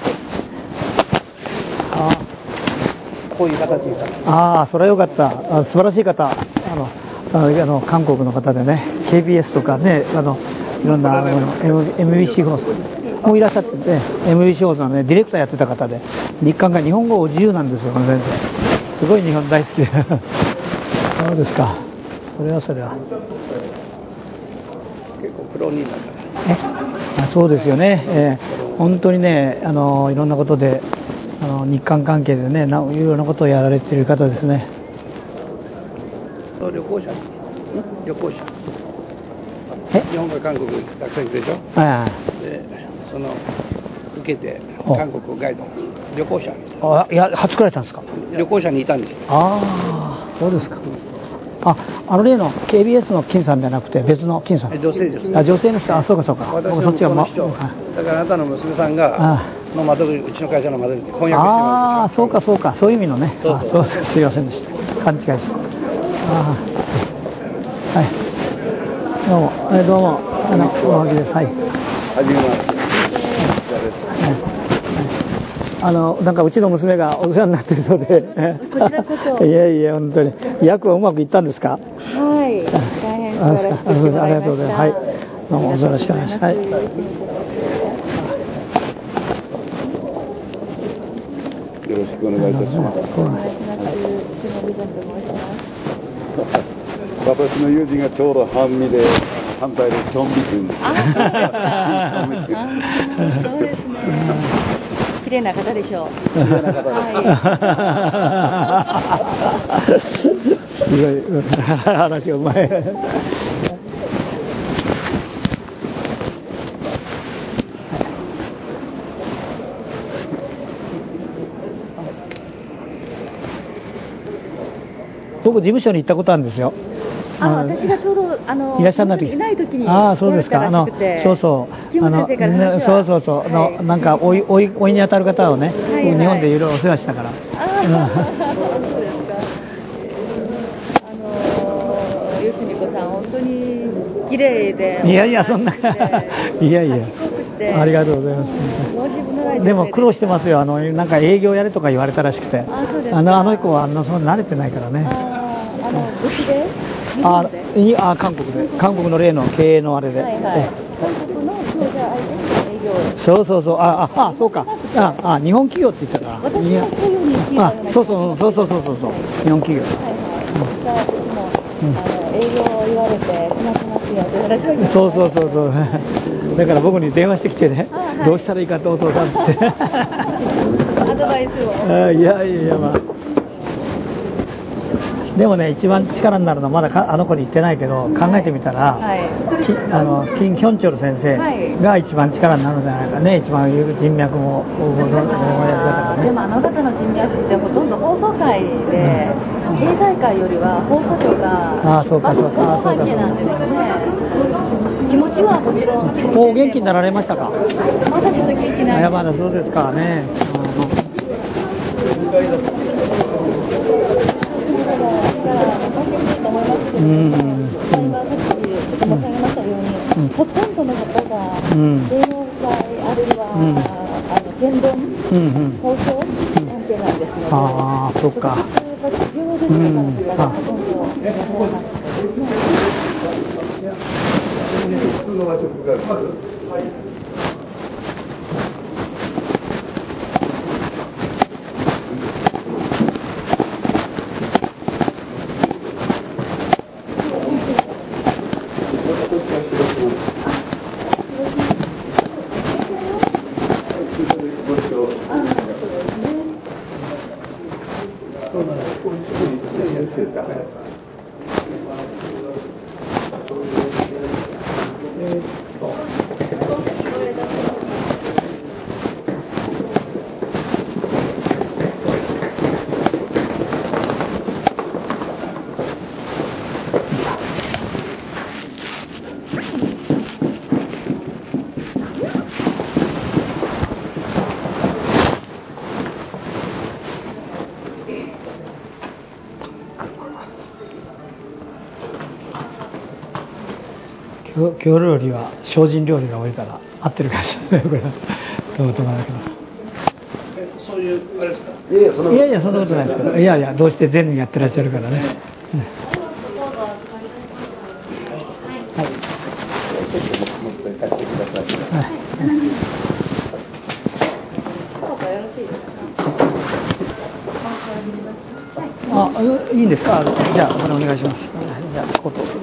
こういう形です。 それはよかった。素晴らしい方。韓国の方でね、KBS とかね、いろんなMBC 放送もいらっしゃってて、MBC 放送のね、ディレクターやってた方で、日韓が日本語自由なんですよ、この先生。すごい日本大好きで。そうですか。それは。結構プロになるから。 そうですよね。本当にね、いろんなことで、日韓関係でね、いろんなことをやられている方ですね。 旅行者。日本が韓国たくさん行くでしょ。で、受けて韓国ガイド、旅行者。 いや、初来られたんですか。 旅行者にいたんですよ。 そうですか。例の KBS の金さんじゃなくて別の金さん。 女性です。 女性の人。そうか。 私の向こうの人。だからあなたの娘さんがの窓口、うちの会社の窓口翻訳してます。 そうか。そういう意味のね。そうすいませんでした。勘違いして。はい。どうも。おはぎです。はい。 はじめまして。 なんかうちの娘がお世話になっているそうで。 こちらこそ。 いや、本当に。役はうまくいったんですか。 はい。大変素晴らしくしてもらいました。 ありがとうございます。はい。どうもよろしくお願いします。はい。よろしくお願いいたします。私の友人がちょうど反対でチョンビ君です。 そうですね。綺麗な方でしょう。 綺麗な方です。 すごい話がうまい。僕事務所に行ったことあるんですよ。 私がちょうどいらっしゃらない時、 いない時に、 そうですか。そうそう。そうそう。なんかおいに当たる方をね、日本でいろいろお世話したから。 そうですか。吉美子さん本当に綺麗で。 いやいやそんな。いやいや。ありがとうございます。でも苦労してますよ。なんか営業やれとか言われたらしくて。あの子はそんな慣れてないからね。 武士で？ 韓国の例の経営のあれで。 韓国の商社相手の営業。 そう。そうか。日本企業って言ってたから。 私もそういうふうに聞いたような。 そう。日本企業。 営業を言われて困ってますよって私は言って。 そう。だから僕に電話してきてね、どうしたらいいかとお父さんって。 アドバイスを。 いやまあ。でもね、一番力になるのはまだあの子に言ってないけど、考えてみたら、金ヒョンチョル先生が一番力になるんじゃないかね。一番人脈もでもあの方の人脈ってほとんど放送界で、経済界よりは放送局が放送関係なんですね。気持ちはもちろん。 もう元気になられましたか？ まだちょっと元気ない。 まだそうですかね。 ほとんどの方が芸能界あるいは天丼、放送関係なんですので、 そうか。 業務の方がほとんどいらっしゃいます。 郷料理は精進料理が多いから合ってるかもしれないこれはどうとかだけど。 そういうあれですか？ いやそんなことないですけど、いやどうして全部やってらっしゃるからね。いいんですか？じゃあこれお願いします。じゃあここと。